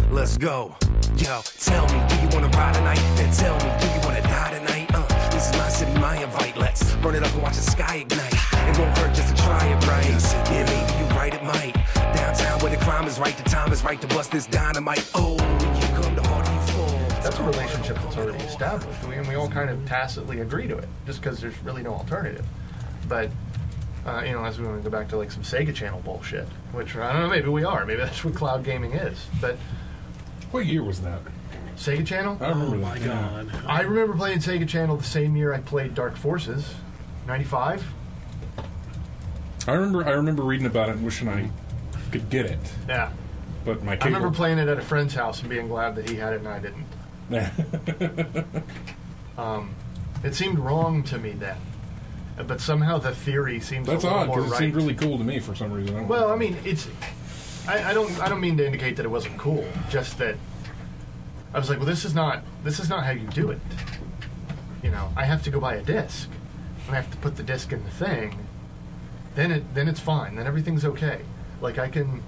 let's go. Yo, tell me, do you wanna ride tonight? Then tell me, do you wanna die tonight? This is my city, my invite. Let's burn it up and watch the sky ignite. It won't hurt just to try it right. Yeah, maybe you're right, it might. Downtown where the crime is right, the time is right to bust this dynamite. Oh, when you come to harder you fall. That's a relationship that's already established. We all kind of tacitly agree to it, just because there's really no alternative. But, as we want to go back to like some Sega Channel bullshit, which, I don't know, maybe we are. Maybe that's what cloud gaming is. But what year was that? Sega Channel? I remember Oh my God. I remember playing Sega Channel the same year I played Dark Forces, 95. I remember reading about it and wishing I could get it. Yeah. But my I remember playing it at a friend's house and being glad that he had it and I didn't. It seemed wrong to me then. But somehow the theory seems That's a little odd, more because it right. seemed really cool to me for some reason. Well, I mean, I don't mean to indicate that it wasn't cool. Just that I was like, well, this is not how you do it. I have to go buy a disc, and I have to put the disc in the thing. Then it's fine. Then everything's okay. Like I can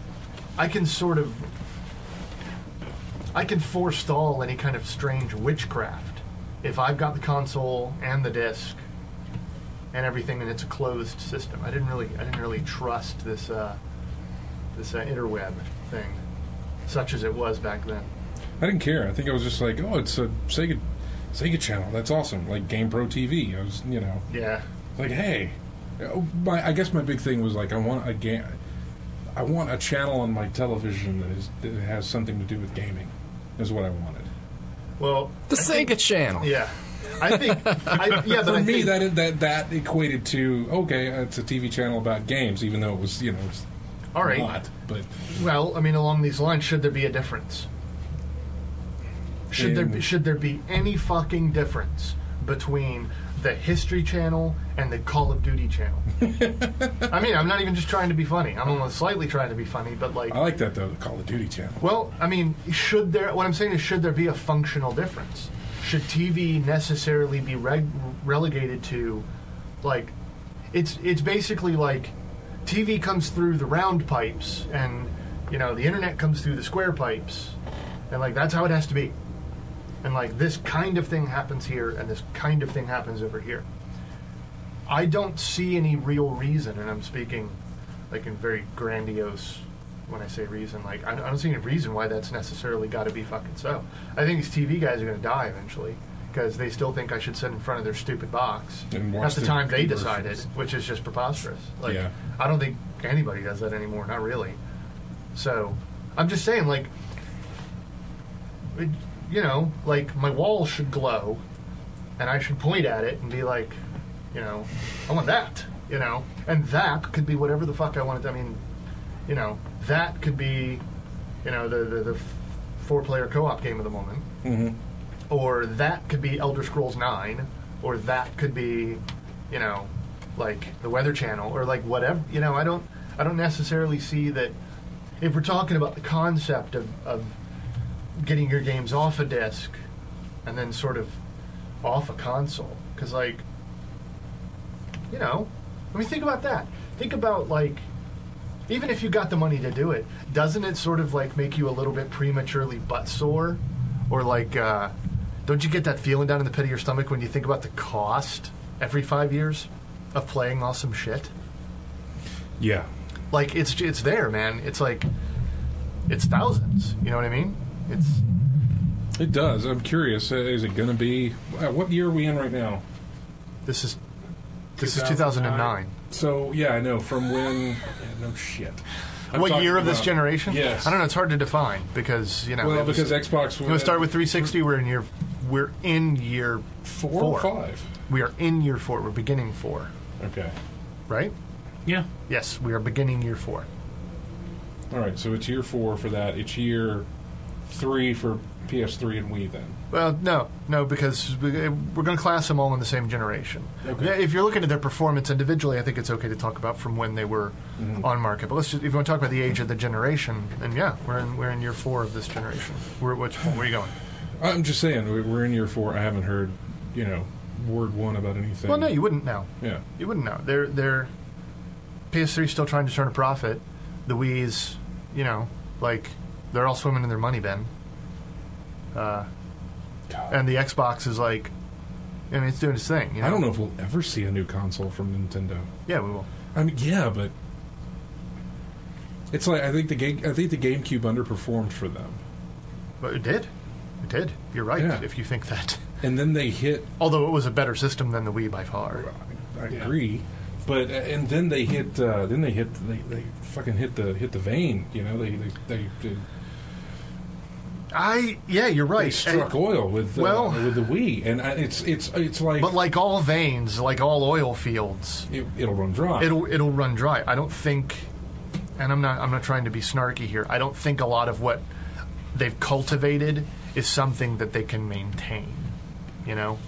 forestall any kind of strange witchcraft if I've got the console and the disc and everything, and it's a closed system. I didn't really trust this interweb thing, such as it was back then. I didn't care. I think I was just like, oh, it's a Sega Channel. That's awesome. Like GamePro TV. I was, Yeah. like, hey. I guess my big thing was like, I want a channel on my television that has something to do with gaming. Is what I wanted. Well, The Sega Channel. yeah. I think, For me, that equated to, okay, it's a TV channel about games, even though it was, it's all right. not. But Well, I mean, along these lines, should there be a difference? Should there be any fucking difference between the History Channel and the Call of Duty Channel? I mean, I'm not even just trying to be funny. I'm only slightly trying to be funny, but like... I like that, though, the Call of Duty channel. Well, I mean, what I'm saying is, should there be a functional difference? Should TV necessarily be relegated to, like... It's basically like TV comes through the round pipes and, the internet comes through the square pipes. And, like, that's how it has to be. And, like, this kind of thing happens here, and this kind of thing happens over here. I don't see any real reason, and I'm speaking, like, in very grandiose, when I say reason, like, I don't see any reason why that's necessarily got to be fucking so. I think these TV guys are going to die eventually, because they still think I should sit in front of their stupid box And watch at the the time they commercials. decided, which is just preposterous. Like, Yeah. I don't think anybody does that anymore, not really. So, I'm just saying, like, like my wall should glow, and I should point at it and be like, I want that, and that could be whatever the fuck I want it. I mean, that could be, the 4-player co-op game of the moment, Mm-hmm. or that could be Elder Scrolls 9, or that could be, like the Weather Channel, or like whatever. I don't necessarily see that. If we're talking about the concept of getting your games off a disc and then sort of off a console, because I mean, think about that. Think about, like, even if you got the money to do it, doesn't it sort of like make you a little bit prematurely butt sore, or like don't you get that feeling down in the pit of your stomach when you think about the cost every 5 years of playing awesome shit? Yeah. Like, it's there, man. It's like, it's thousands. You know what I mean? It does. I'm curious. Is it going to be... what year are we in right now? This is 2009. So, yeah, I know. From when... Yeah, no shit. I'm What talking year of this about- generation? Yes. I don't know. It's hard to define because, Well, because Xbox... You want to start with 360? We're in year 4 or 5? We are in year 4. We're beginning 4. Okay. Right? Yeah. Yes, we are beginning year 4. All right, so it's year 4 for that. It's year 3 for PS3 and Wii, then. Well, no, because we're going to class them all in the same generation. Okay. If you're looking at their performance individually, I think it's okay to talk about from when they were on market. But let's just, if you want to talk about the age of the generation, then yeah, we're in year 4 of this generation. Where are you going? I'm just saying, we're in year 4. I haven't heard, word one about anything. Well, no, you wouldn't know. Yeah. You wouldn't know. They're PS3's still trying to turn a profit. The Wii's, like they're all swimming in their money bin. And the Xbox is like, I mean, it's doing its thing. You know? I don't know if we'll ever see a new console from Nintendo. Yeah, we will. I mean, yeah, but it's like I think the GameCube underperformed for them. But it did. It did. You're right. Yeah. If you think that. And then they hit. Although it was a better system than the Wii by far. I agree, but and then they hit. They fucking hit the vein. You know, they you're right. They struck oil with the Wii, and it's like. But like all veins, like all oil fields, it'll run dry. It'll run dry. I don't think, and I'm not trying to be snarky here. I don't think a lot of what they've cultivated is something that they can maintain. You know,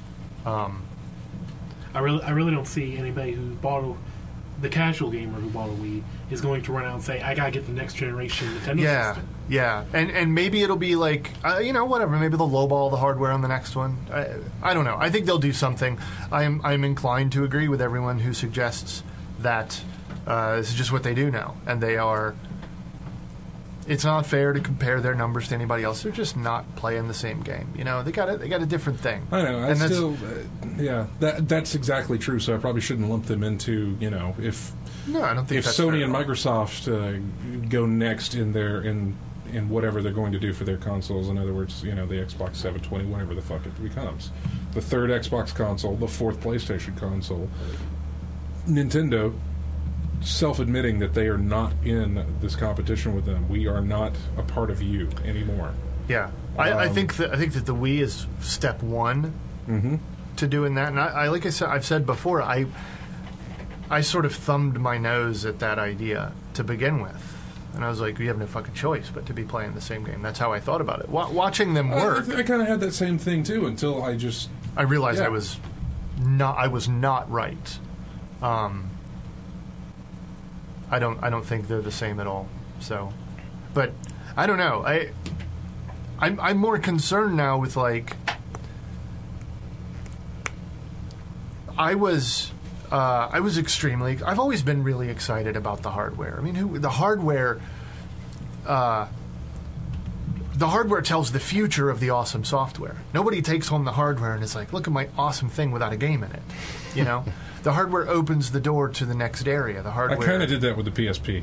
I really don't see anybody who bought the casual gamer who bought a Wii is going to run out and say, I gotta get the next generation Nintendo system. Yeah, and maybe it'll be like, whatever. Maybe they'll lowball the hardware on the next one. I don't know. I think they'll do something. I'm inclined to agree with everyone who suggests that this is just what they do now, and they are. It's not fair to compare their numbers to anybody else. They're just not playing the same game. You know, they got a different thing. I know. That's exactly true. So I probably shouldn't lump them into if. No, I don't think if that's Sony fair and Microsoft go next in whatever they're going to do for their consoles. In other words, the Xbox 720, whatever the fuck it becomes, the third Xbox console, the fourth PlayStation console, Nintendo. Self-admitting that they are not in this competition with them. We are not a part of you anymore. Yeah, I think that the Wii is step one to doing that. And I like I've said before, I sort of thumbed my nose at that idea to begin with, and I was like, we have no fucking choice but to be playing the same game. That's how I thought about it. Watching them work, I kind of had that same thing too until I realized I was not right. I don't think they're the same at all. So, but I don't know. I'm more concerned now with like I was extremely. I've always been really excited about the hardware. I mean, the hardware tells the future of the awesome software. Nobody takes home the hardware and is like, look at my awesome thing without a game in it. You know. The hardware opens the door to the next area. The hardware. I kind of did that with the PSP.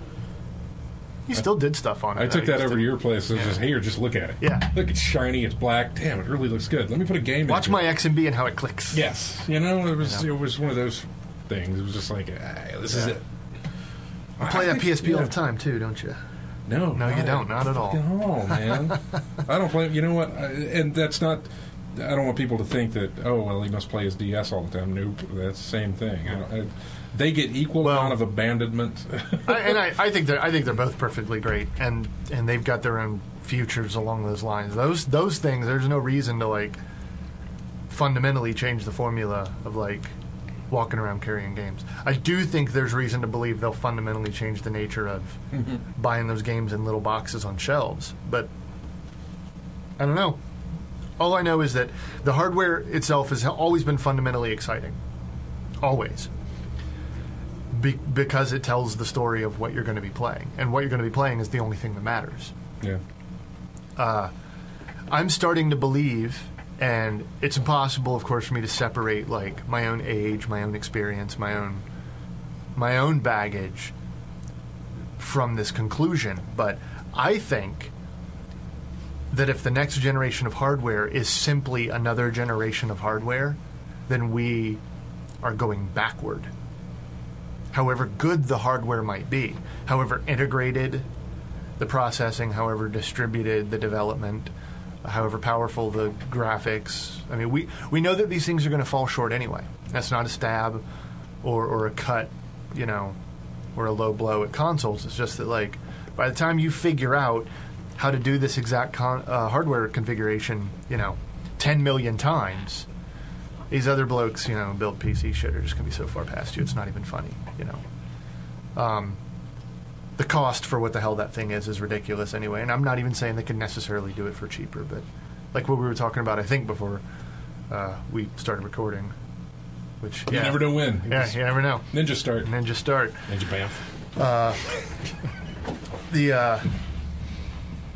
You still did stuff on it. I took that over to your place and just, here, just look at it. Yeah. Look, it's shiny, it's black. Damn, it really looks good. Let me put a game in. Watch my XMB and how it clicks. Yes. It was one of those things. It was just like, this is it. You play that PSP all the time, too, don't you? No, you don't. Not at all. Oh, man. I don't play. You know what? And that's not. I don't want people to think that, he must play his DS all the time. Nope, that's the same thing. They get equal amount of abandonment. I think they're both perfectly great, and they've got their own futures along those lines. Those things, there's no reason to like fundamentally change the formula of like walking around carrying games. I do think there's reason to believe they'll fundamentally change the nature of buying those games in little boxes on shelves, but I don't know. All I know is that the hardware itself has always been fundamentally exciting. Always. Because it tells the story of what you're going to be playing. And what you're going to be playing is the only thing that matters. Yeah. I'm starting to believe, and it's impossible, of course, for me to separate like my own age, my own experience, my own baggage from this conclusion. But I think that if the next generation of hardware is simply another generation of hardware, then we are going backward. However good the hardware might be, however integrated the processing, however distributed the development, however powerful the graphics. I mean, we know that these things are going to fall short anyway. That's not a stab or a cut, or a low blow at consoles. It's just that, like, by the time you figure out how to do this exact hardware configuration, 10 million times, these other blokes, build PC shit are just going to be so far past you, it's not even funny, The cost for what the hell that thing is ridiculous anyway, and I'm not even saying they can necessarily do it for cheaper, but like what we were talking about, I think, before we started recording, which... You never know when. You never know. Ninja Start. Ninja Bamf.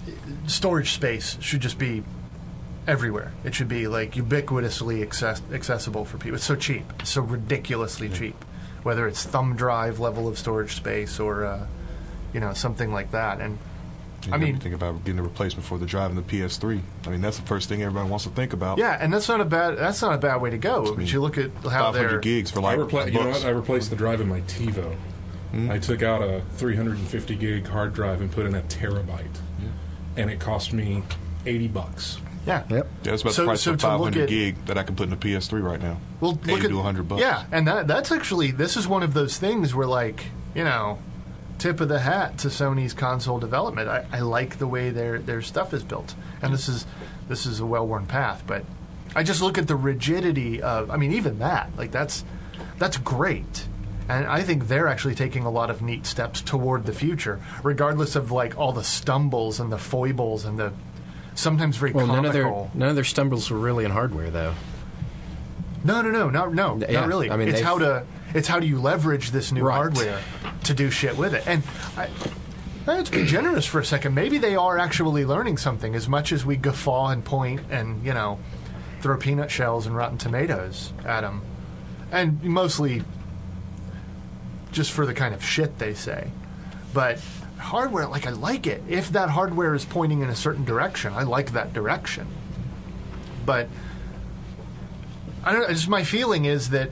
storage space should just be everywhere. It should be like ubiquitously accessible for people. It's so cheap. It's so ridiculously cheap. Whether it's thumb drive level of storage space or, something like that. And I mean, think about getting a replacement for the drive in the PS3. I mean, that's the first thing everybody wants to think about. Yeah, and that's not a bad way to go. But you look at how 500 gigs for like I replaced the drive in my TiVo. I took out a 350 gig hard drive and put in a terabyte, and it cost me $80. Yeah. Yep. Yeah, that's about the price so of to look 500 at- gig that I can put in a PS3 right now. Well, look 80 at to $100. Yeah, and that's actually, this is one of those things where, like, tip of the hat to Sony's console development. I like the way their stuff is built, and this is a well-worn path. But I just look at the rigidity of, I mean, even that, like that's great. And I think they're actually taking a lot of neat steps toward the future, regardless of like all the stumbles and the foibles and the sometimes very comical. None of their stumbles were really in hardware, though. No, not really. I mean, it's how do you leverage this new Right. hardware to do shit with it? And let's be generous for a second. Maybe they are actually learning something, as much as we guffaw and point and throw peanut shells and Rotten Tomatoes at them, and mostly just for the kind of shit they say. But hardware, like, I like it. If that hardware is pointing in a certain direction, I like that direction. But I don't know. Just my feeling is that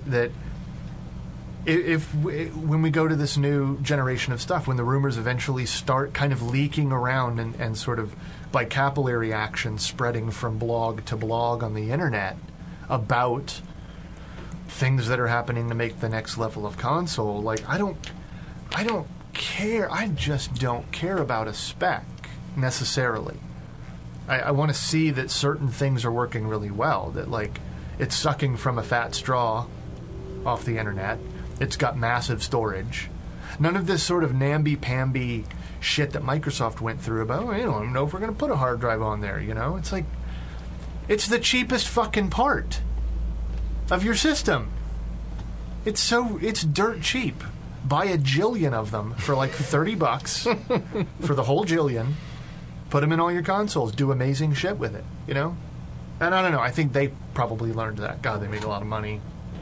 when we go to this new generation of stuff, when the rumors eventually start kind of leaking around and sort of by capillary action spreading from blog to blog on the internet about things that are happening to make the next level of console, like, I don't care. I just don't care about a spec necessarily. I want to see that certain things are working really well, that, like, it's sucking from a fat straw off the internet. It's got massive storage. None of this sort of namby-pamby shit that Microsoft went through about, I don't even know if we're going to put a hard drive on there, It's like, it's the cheapest fucking part of your system. It's dirt cheap. Buy a jillion of them for like $30 for the whole jillion. Put them in all your consoles. Do amazing shit with it, And I don't know. I think they probably learned that. God, they make a lot of money.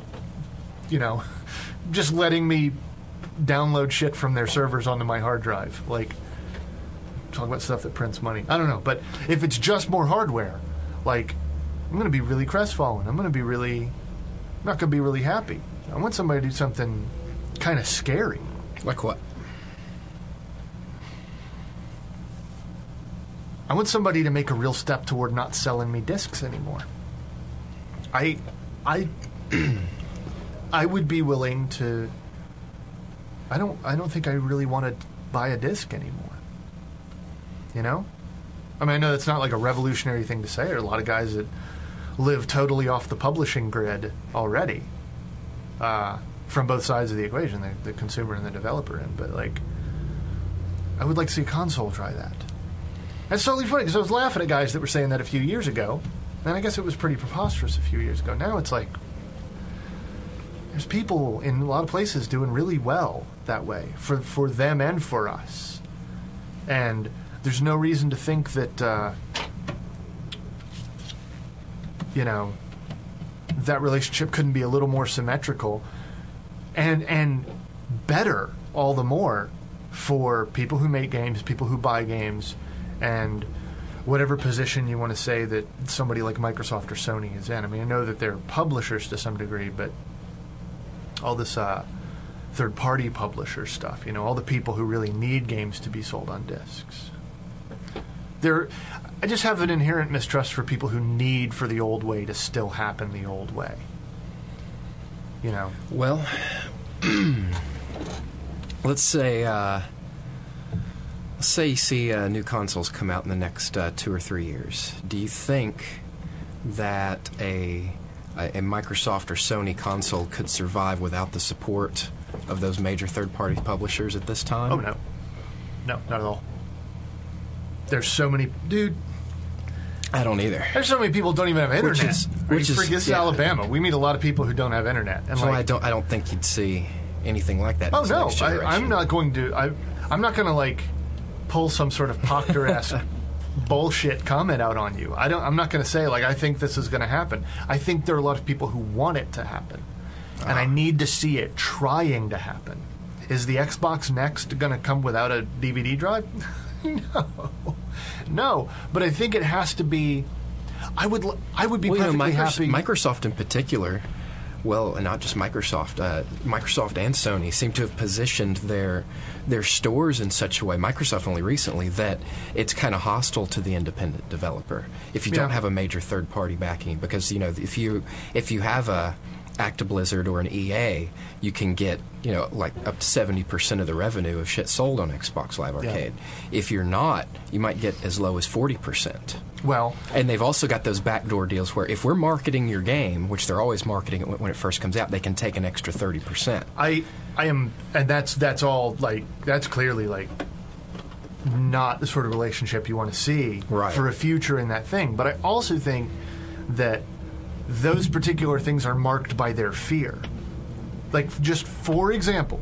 Just letting me download shit from their servers onto my hard drive. Like, talk about stuff that prints money. I don't know. But if it's just more hardware, like, I'm going to be really crestfallen. I'm not going to be really happy. I want somebody to do something kind of scary. Like what? I want somebody to make a real step toward not selling me discs anymore. I would be willing to. I don't think I really want to buy a disc anymore. I mean, I know that's not like a revolutionary thing to say. There are a lot of guys that live totally off the publishing grid already, from both sides of the equation, the consumer and the developer. But like, I would like to see a console try that. That's totally funny, because I was laughing at guys that were saying that a few years ago, and I guess it was pretty preposterous a few years ago. Now it's like, there's people in a lot of places doing really well that way, for them and for us. And there's no reason to think that, that relationship couldn't be a little more symmetrical and better all the more for people who make games, people who buy games, and whatever position you want to say that somebody like Microsoft or Sony is in. I mean, I know that they're publishers to some degree, but all this third-party publisher stuff, all the people who really need games to be sold on discs. I just have an inherent mistrust for people who need for the old way to still happen the old way. Well, let's say you see new consoles come out in the next 2 or 3 years. Do you think that a Microsoft or Sony console could survive without the support of those major third-party publishers at this time? Oh, no. No, not at all. There's so many... Dude... I don't either. There's so many people who don't even have internet. Which is this is Alabama. We meet a lot of people who don't have internet. And so I don't think you'd see anything like that. Oh, in this no. next generation. I'm not going to... I'm not going to, like, pull some sort of Proctor-esque bullshit comment out on you. I'm not going to say, like, I think this is going to happen. I think there are a lot of people who want it to happen. And I need to see it trying to happen. Is the Xbox Next going to come without a DVD drive? No. But I think it has to be... I would be perfectly happy... Microsoft in particular... Well, and not just Microsoft. Microsoft and Sony seem to have positioned their stores in such a way, Microsoft only recently, that it's kind of hostile to the independent developer if you don't have a major third-party backing. Because, you know, if you have a Actiblizzard or an EA, you can get, you know, like up to 70% of the revenue of shit sold on Xbox Live Arcade. Yeah. If you're not, you might get as low as 40%. Well, and they've also got those backdoor deals where if we're marketing your game, which they're always marketing it when it first comes out, they can take an extra 30%. I am, and that's all, like, that's clearly, like, not the sort of relationship you want to see for a future in that thing. But I also think that those particular things are marked by their fear. Like, just for example,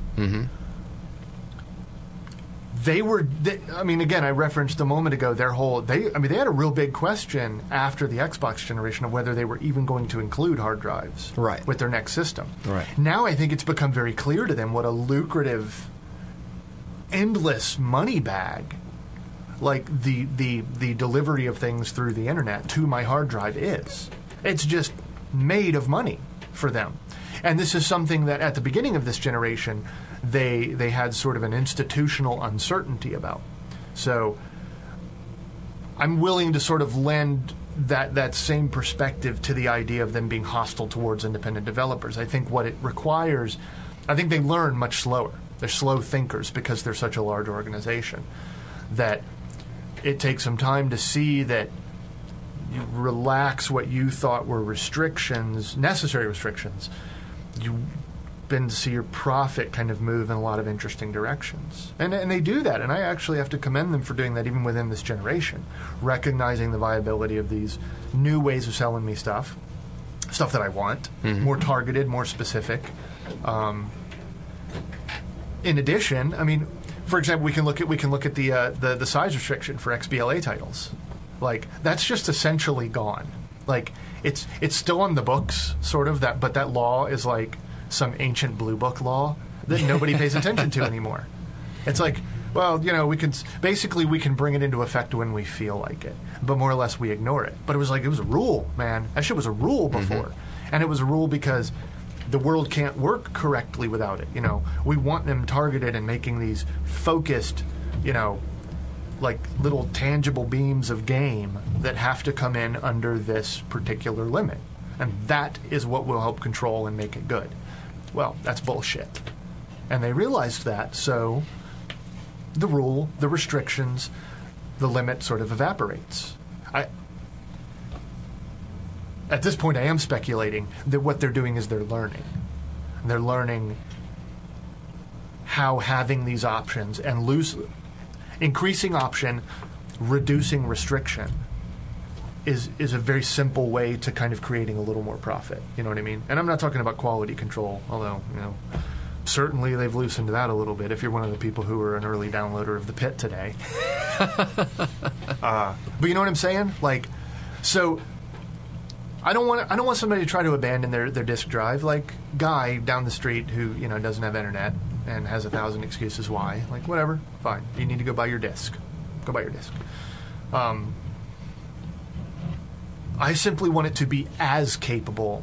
I mean, again, I referenced a moment ago they had a real big question after the Xbox generation of whether they were even going to include hard drives with their next system. Right. Now I think it's become very clear to them what a lucrative, endless money bag, like the delivery of things through the internet to my hard drive is. It's just made of money for them. And this is something that at the beginning of this generation they had sort of an institutional uncertainty about. So I'm willing to sort of lend that same perspective to the idea of them being hostile towards independent developers. I think what it requires, I think they learn much slower. They're slow thinkers because they're such a large organization that it takes some time to see that you relax what you thought were restrictions, necessary restrictions. You begin to see your profit kind of move in a lot of interesting directions. And they do that, and I actually have to commend them for doing that even within this generation, recognizing the viability of these new ways of selling me stuff that I want, more targeted, more specific. In addition, I mean, for example, we can look at the size restriction for XBLA titles. Like, that's just essentially gone. Like, it's still on the books, sort of, but that law is like some ancient blue book law that nobody pays attention to anymore. It's like, well, you know, we can bring it into effect when we feel like it, but more or less we ignore it. But it was a rule, man. That shit was a rule before. And it was a rule because the world can't work correctly without it. You know, we want them targeted and making these focused, you know, like little tangible beams of game that have to come in under this particular limit. And that is what will help control and make it good. Well, that's bullshit. And they realized that, so the rule, the restrictions, the limit sort of evaporates. At this point, I am speculating that what they're doing is they're learning. They're learning how having these options and increasing option, reducing restriction is a very simple way to kind of creating a little more profit. You know what I mean? And I'm not talking about quality control, although, you know, certainly they've loosened that a little bit if you're one of the people who were an early downloader of The Pit today. But you know what I'm saying? Like, so I don't want somebody to try to abandon their disk drive. Like, guy down the street who, you know, doesn't have internet and has 1,000 excuses why. Like, whatever, fine. You need to go buy your disc. Go buy your disc. I simply want it to be as capable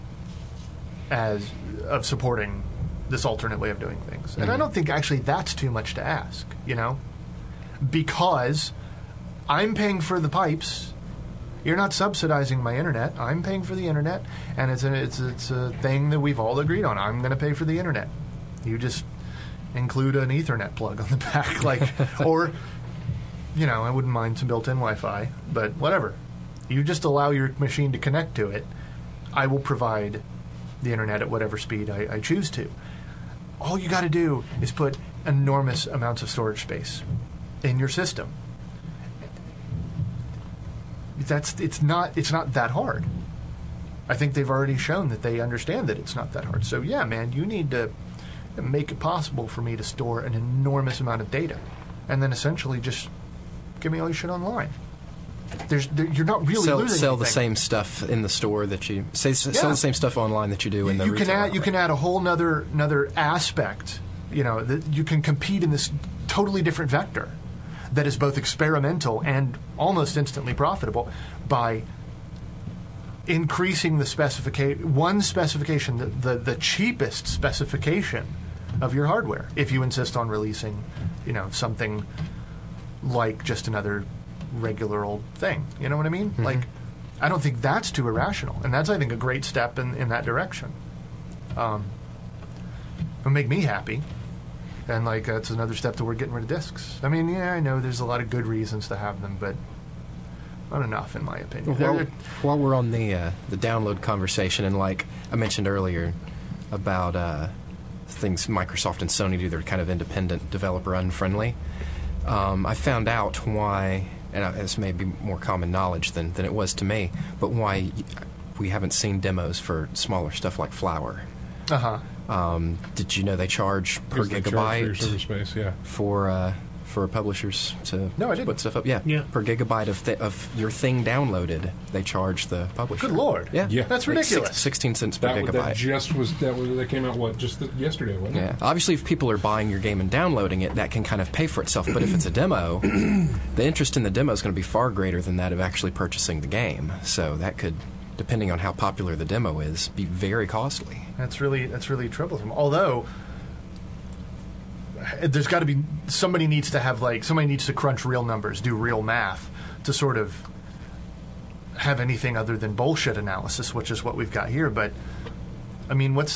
of supporting this alternate way of doing things. And I don't think actually that's too much to ask, you know? Because I'm paying for the pipes. You're not subsidizing my internet. I'm paying for the internet, and it's a thing that we've all agreed on. I'm going to pay for the internet. You just include an Ethernet plug on the back, like, or, you know, I wouldn't mind some built-in Wi-Fi, but whatever. You just allow your machine to connect to it. I will provide the internet at whatever speed I choose to. All you got to do is put enormous amounts of storage space in your system. It's not that hard. I think they've already shown that they understand that it's not that hard. So yeah, man, you need to make it possible for me to store an enormous amount of data, and then essentially just give me all your shit online. you're not really losing sell the anything. same stuff in the store that you sell the same stuff online that you do in the you can retail add outlet. you can add a whole another aspect. That you can compete in this totally different vector that is both experimental and almost instantly profitable by increasing the specification, the cheapest specification of your hardware. If you insist on releasing, something like just another regular old thing, you know what I mean? Mm-hmm. Like, I don't think that's too irrational, and that's, I think, a great step in that direction. It'll make me happy. And, that's another step toward getting rid of discs. I mean, I know there's a lot of good reasons to have them, but not enough, in my opinion. While we're on the download conversation, and like I mentioned earlier about things Microsoft and Sony do, they're kind of independent, developer unfriendly. I found out why, and this may be more common knowledge than it was to me, but why we haven't seen demos for smaller stuff like Flower. Uh-huh. Did you know they charge per Because they charge for your gigabyte server space, yeah. for publishers to No, I didn't. put stuff up? Yeah. Per gigabyte of your thing downloaded, they charge the publisher. Good Lord. Yeah, Yeah. That's Like ridiculous. 16 cents per That gigabyte. that came out yesterday, wasn't Yeah. it? Obviously, if people are buying your game and downloading it, that can kind of pay for itself. But if it's a demo, the interest in the demo is going to be far greater than that of actually purchasing the game. So that could, depending on how popular the demo is, be very costly. That's really troublesome. Although there's got to be somebody needs to crunch real numbers, do real math to sort of have anything other than bullshit analysis, which is what we've got here. But I mean, what's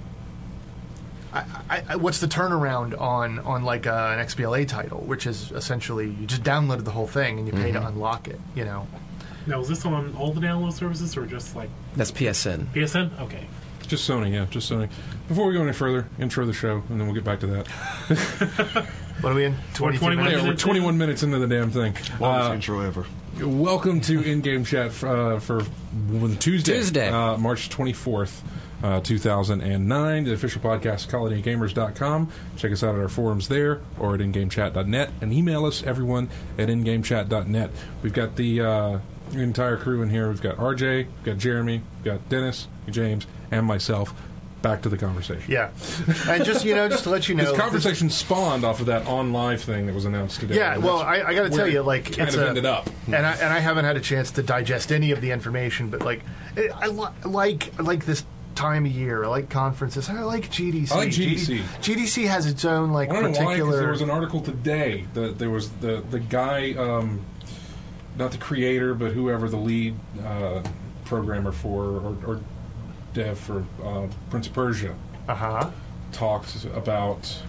the turnaround on like an XBLA title, which is essentially you just downloaded the whole thing and you pay to unlock it, Now, is this on all the download services or just like That's PSN. PSN? Okay. Just Sony, yeah, just Sony. Before we go any further, intro the show, and then we'll get back to that. What are we in? 22 21 minutes? Yeah, we're 21 minutes into the damn thing. Longest intro ever. Welcome to In-Game Chat for Tuesday. March 24th, 2009. The official podcast, CallItInGamers.com. Check us out at our forums there or at InGameChat.net. And email us, everyone, at InGameChat.net. We've got the entire crew in here. We've got RJ, we've got Jeremy, we've got Dennis, James, and myself. Back to the conversation. Yeah, and just to let you know, This conversation spawned off of that on live thing that was announced today. Yeah, well, I got to tell you, like, kind it's of ended up. and I haven't had a chance to digest any of the information, but I like this time of year. I like conferences. I like GDC. I like GDC. GDC has its own I don't know why, 'cause particular. there was an article today that there was the guy, not the creator, but whoever the lead programmer for or dev for Prince of Persia talked about.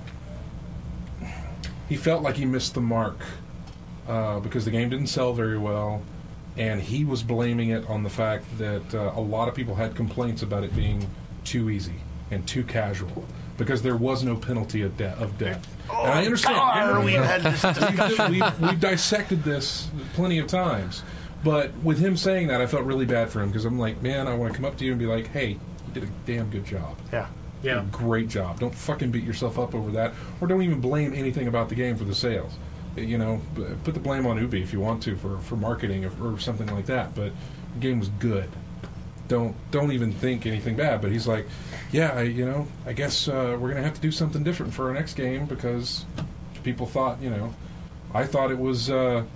He felt like he missed the mark because the game didn't sell very well, and he was blaming it on the fact that a lot of people had complaints about it being too easy and too casual because there was no penalty of death. And I understand. We've had this discussion. We've dissected this plenty of times. But with him saying that, I felt really bad for him because I'm like, man, I want to come up to you and be like, hey, you did a damn good job. Yeah. You did a great job. Don't fucking beat yourself up over that, or don't even blame anything about the game for the sales. Put the blame on Ubi if you want to for marketing or something like that. But the game was good. Don't even think anything bad. But he's like, yeah, I guess we're gonna have to do something different for our next game because people thought, I thought it was.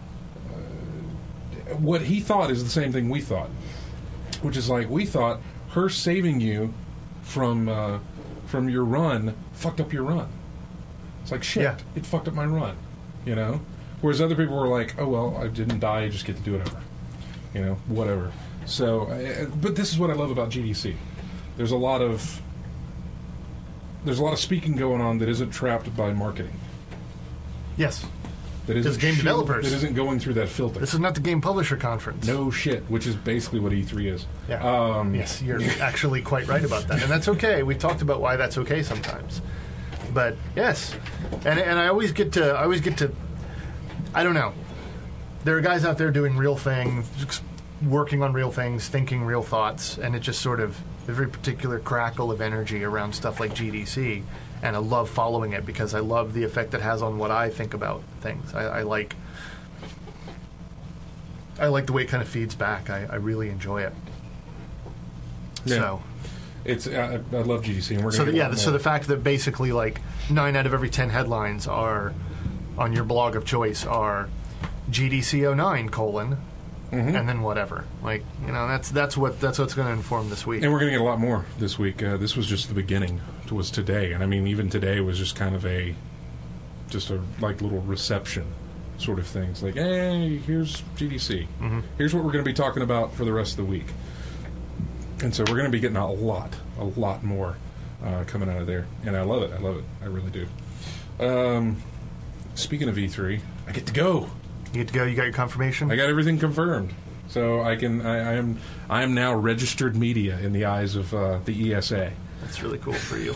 What he thought is the same thing we thought, which is like we thought her saving you from your run fucked up your run. It's like shit. Yeah. It fucked up my run, Whereas other people were like, oh well, I didn't die. I just get to do it over, whatever. So, but this is what I love about GDC. There's a lot of speaking going on that isn't trapped by marketing. Yes. That isn't game developers. That isn't going through that filter. This is not the Game Publisher Conference. No shit, which is basically what E3 is. Yeah. Yes, you're actually quite right about that, and that's okay. We've talked about why that's okay sometimes, but yes, and I always get to. I don't know. There are guys out there doing real things, working on real things, thinking real thoughts, and it just sort of a very particular crackle of energy around stuff like GDC. And I love following it because I love the effect it has on what I think about things. I like I like the way it kind of feeds back. I really enjoy it. Yeah. So. It's I love GDC, and we're So going to the fact that basically like 9 out of every 10 headlines are on your blog of choice are GDC 09 : and then whatever. Like, you know, that's what's going to inform this week. And we're going to get a lot more this week. This was just the beginning. It was today, and I mean, even today was just kind of a like little reception sort of things. Like, hey, here's GDC. Here's what we're going to be talking about for the rest of the week. And so we're going to be getting a lot more coming out of there, and I love it. I really do. Speaking of E3, I get to go. You get to go. You got your confirmation. I got everything confirmed, so I am now registered media in the eyes of the ESA. That's really cool for you.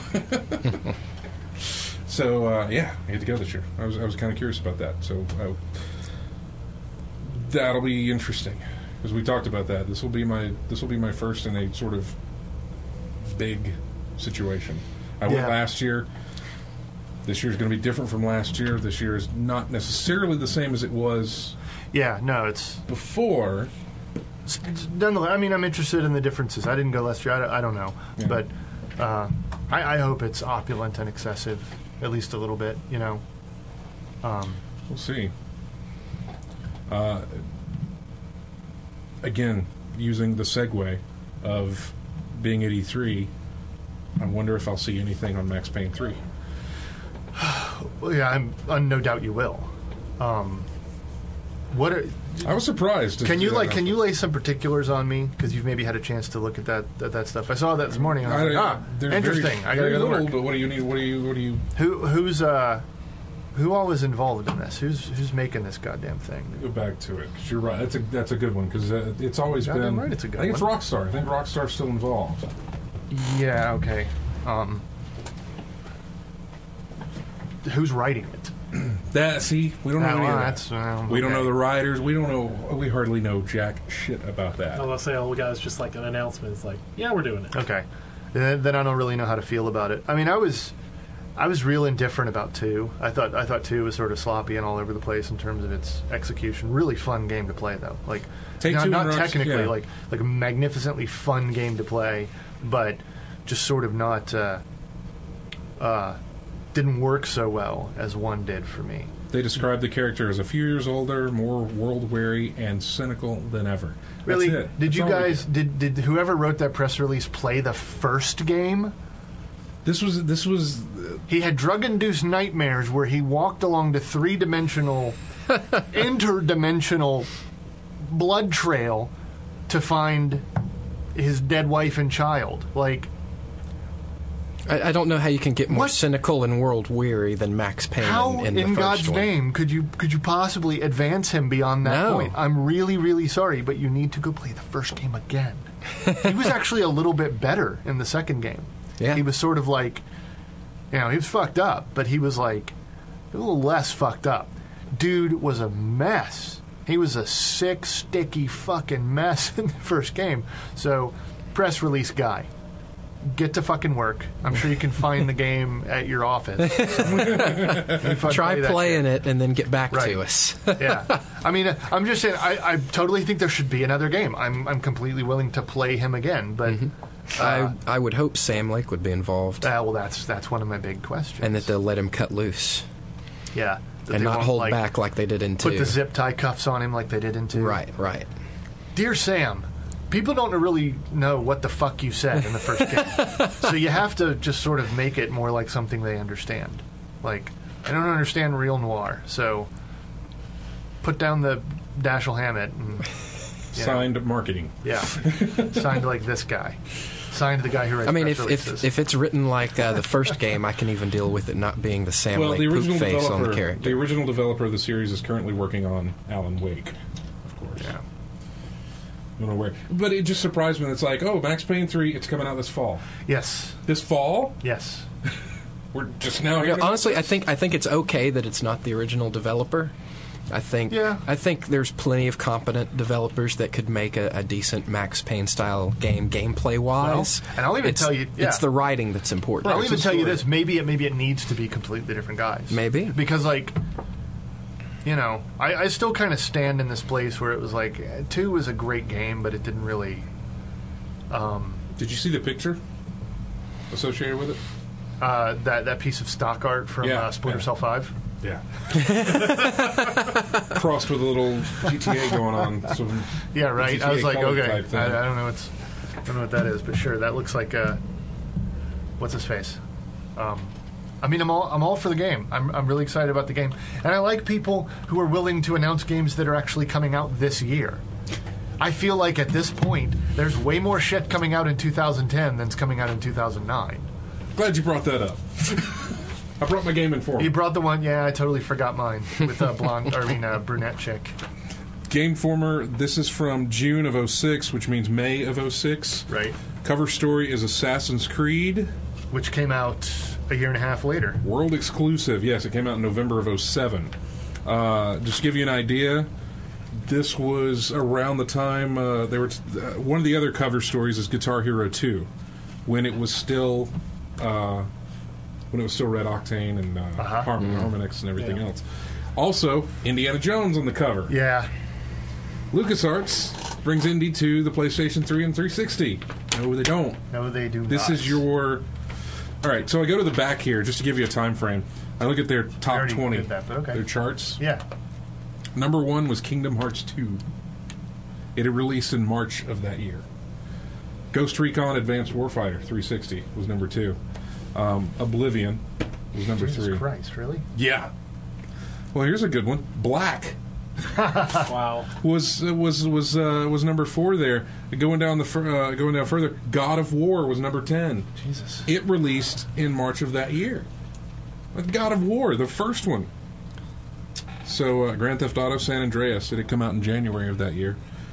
So yeah, I get to go this year. I was kind of curious about that. So that'll be interesting because we talked about that. This will be my first in a sort of big situation. I went last year. This year's going to be different from last year. This year is not necessarily the same as it was. Yeah, no, it's before. Nonetheless, I mean, I'm interested in the differences. I didn't go last year. I don't know, but I hope it's opulent and excessive, at least a little bit. You know. We'll see. Again, using the segue of being at E3, I wonder if I'll see anything on Max Payne 3. Well, yeah, no doubt you will. What are, I was surprised. Can you lay some particulars on me because you've maybe had a chance to look at that stuff? I saw that this morning. And I was like, interesting. I gotta go to work. But what do you need? What do you? Who all is involved in this? Who's making this goddamn thing? Go back to it. 'Cause you're right. That's a good one because it's always been. Right, it's a good I think one. it's Rockstar. I think Rockstar's still involved. Yeah. Okay. Who's writing it? We don't know any of that. We don't okay. know the writers. We don't know. We hardly know jack shit about that. I'll say all we got is just like an announcement. It's like, yeah, we're doing it. Okay. Then I don't really know how to feel about it. I mean, I was real indifferent about 2. I thought 2 was sort of sloppy and all over the place in terms of its execution. Really fun game to play though. Like not technically like a magnificently fun game to play, but just sort of not didn't work so well as 1 did for me. They described the character as a few years older, more world-weary, and cynical than ever. Really? That's it. Did That's you all guys? Did whoever wrote that press release play the first game? This was. He had drug-induced nightmares where he walked along the 3-dimensional, interdimensional blood trail to find his dead wife and child. Like. I don't know how you can get more cynical and world-weary than Max Payne in the first God's one. name could you possibly advance him beyond that point? I'm really, really sorry, but you need to go play the first game again. He was actually a little bit better in the second game. Yeah. He was sort of like, he was fucked up, but he was like a little less fucked up. Dude was a mess. He was a sick, sticky fucking mess in the first game. So, press release guy. Get to fucking work. I'm sure you can find the game at your office. Try playing it and then get back to us. Yeah. I mean, I'm just saying, I totally think there should be another game. I'm completely willing to play him again, but... I would hope Sam Lake would be involved. Well, that's one of my big questions. And that they'll let him cut loose. Yeah. And not hold back like they did in 2. Put the zip tie cuffs on him like they did in 2. Right. Dear Sam... People don't really know what the fuck you said in the first game. So you have to just sort of make it more like something they understand. Like, I don't understand real noir, so put down the Dashiell Hammett. And, Signed marketing. Yeah. Signed like this guy. Signed the guy who writes press releases. if it's written like the first game, I can even deal with it not being the Sam Lake poop face on the character. The original developer of the series is currently working on Alan Wake, of course. Yeah. I don't know where. But it just surprised me. It's like, Max Payne 3, it's coming out this fall. Yes. This fall? Yes. We're just now here. Honestly, I think it's okay that it's not the original developer. I think there's plenty of competent developers that could make a decent Max Payne style game gameplay wise. Well, and I'll even tell you, it's the writing that's important. I'll even tell you this: maybe it needs to be completely different guys. Maybe because I still kind of stand in this place where it was like 2 was a great game, but it didn't really. Did you see the picture associated with it? That piece of stock art from Splinter Cell 5. Yeah. Crossed with a little GTA going on. Some Yeah, right. I was like, GTA okay, type thing. I don't know what that is, but sure, that looks like what's his face. I mean, I'm all for the game. I'm really excited about the game, and I like people who are willing to announce games that are actually coming out this year. I feel like at this point, there's way more shit coming out in 2010 than's coming out in 2009. Glad you brought that up. I brought my Game Informer. You brought the one, yeah, I totally forgot mine with brunette chick. Game Informer, this is from June of 06, which means May of 06. Right. Cover story is Assassin's Creed. Which came out a year and a half later. World exclusive, yes, it came out in November of 07. Just to give you an idea, this was around the time one of the other cover stories is Guitar Hero 2, when it was still Red Octane and Harmonix and everything else. Also, Indiana Jones on the cover. Yeah. LucasArts brings Indy to the PlayStation 3 and 360. No, they don't. No, they do not. This is your... All right, so I go to the back here just to give you a time frame. I look at their top 20, did that, but okay. their charts. Yeah. Number 1 was Kingdom Hearts 2. It had released in March of that year. Ghost Recon Advanced Warfighter 360 was number 2. Oblivion was number 3. Jesus Christ, really? Yeah. Well, here's a good one. Black Wow. was number 4 there. Going down further, God of War was number 10. Jesus. It released in March of that year. God of War, the first one. So, Grand Theft Auto San Andreas, it had come out in January of that year.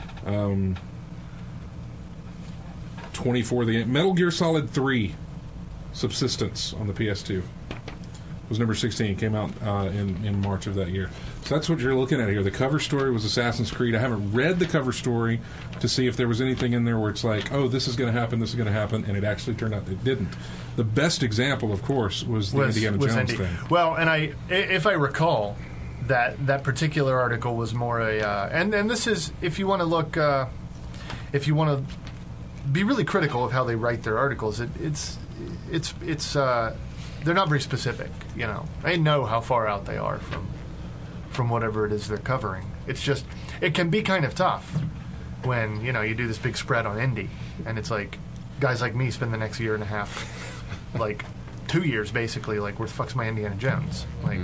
24. The Metal Gear Solid 3 Subsistence on the PS2 was number 16. It came out in March of that year. So that's what you're looking at here. The cover story was Assassin's Creed. I haven't read the cover story to see if there was anything in there where it's like, oh, this is going to happen, and it actually turned out it didn't. The best example, of course, was the Indiana Jones thing. Well, and if I recall, that particular article was more and this is, if you want to look, if you want to be really critical of how they write their articles, it's they're not very specific. They know how far out they are from whatever it is they're covering. It's just, it can be kind of tough when you do this big spread on indie, and it's like guys like me spend the next year and a half, like 2 years basically, like where the fuck's my Indiana Jones? Like,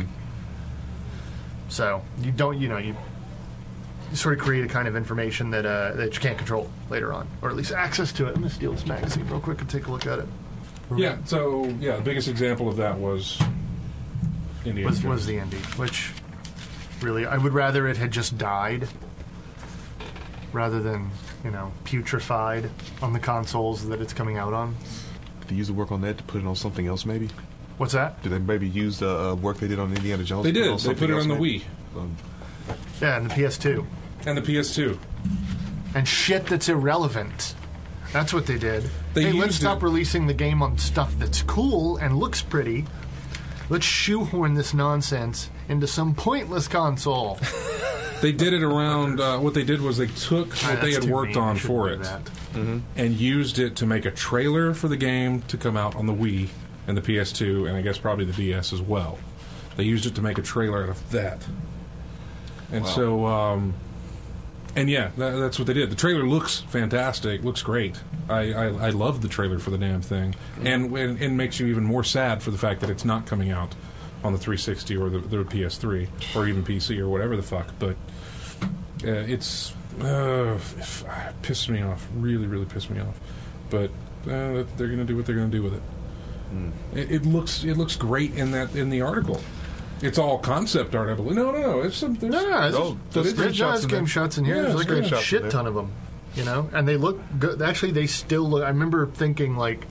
so you don't, you sort of create a kind of information that you can't control later on, or at least access to it. I'm gonna steal this magazine real quick and take a look at it. Yeah. So the biggest example of that was Indiana Jones. Was the indie, which really I would rather it had just died rather than putrefied on the consoles that it's coming out on. Did they use the work on that to put it on something else, maybe? What's that? Did they maybe use the work they did on Indiana Jones? They did. To They put it on the maybe? Wii. Yeah, and the PS2. And the PS2. And shit that's irrelevant. That's what they did. They let's used stop it. releasing the game on stuff that's cool and looks pretty. Let's shoehorn this nonsense into some pointless console. They did it around. What they did was they took what they That's had too worked mean. on They shouldn't for do it that. and used it to make a trailer for the game to come out on the Wii and the PS2 and I guess probably the DS as well. They used it to make a trailer out of that. And so, that's what they did. The trailer looks fantastic, looks great. I love the trailer for the damn thing, and makes you even more sad for the fact that it's not coming out on the 360 or the PS3 or even PC or whatever the fuck. But it's pissed me off, really, really pissed me off. But they're going to do what they're going to do with it. It looks great in the article. It's all concept art, I believe. No. It's some. There's game shots in here. Yeah, There's like a screenshots in shit there. ton of them, and they look good. Actually, they still look. I remember thinking like,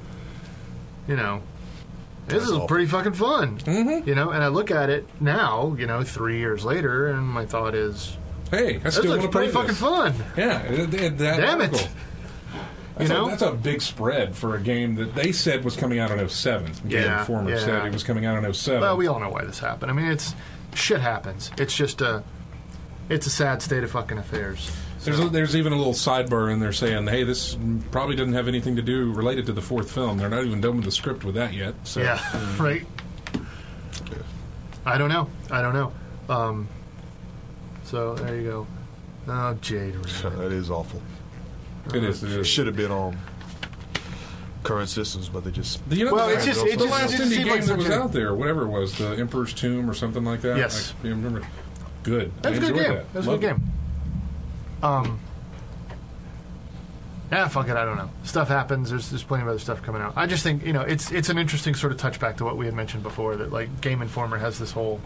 this is pretty fucking fun, and I look at it now, 3 years later, and my thought is, Hey, I this still want looks to play pretty fucking this. fun. Yeah, that Damn article. it. That's a big spread for a game that they said was coming out in 07. Game Informer said it was coming out in 07. Well, we all know why this happened. I mean, shit happens. It's just It's a sad state of fucking affairs. There's even a little sidebar in there saying, hey, this probably doesn't have anything to do related to the fourth film. They're not even done with the script with that yet. So. Yeah, right. I don't know. So there you go. Oh, Jade. That is awful. It is. It should have been on current systems, but they just... Well, it's just... The last indie seemed game like that was such a- out there, whatever it was, the Emperor's Tomb or something like that. Yes. I remember. Good. That was a I good enjoyed game. that. That was a Loved good it. game. Fuck it, I don't know. Stuff happens. There's plenty of other stuff coming out. I just think, it's an interesting sort of touchback to what we had mentioned before, that, like, Game Informer has this whole,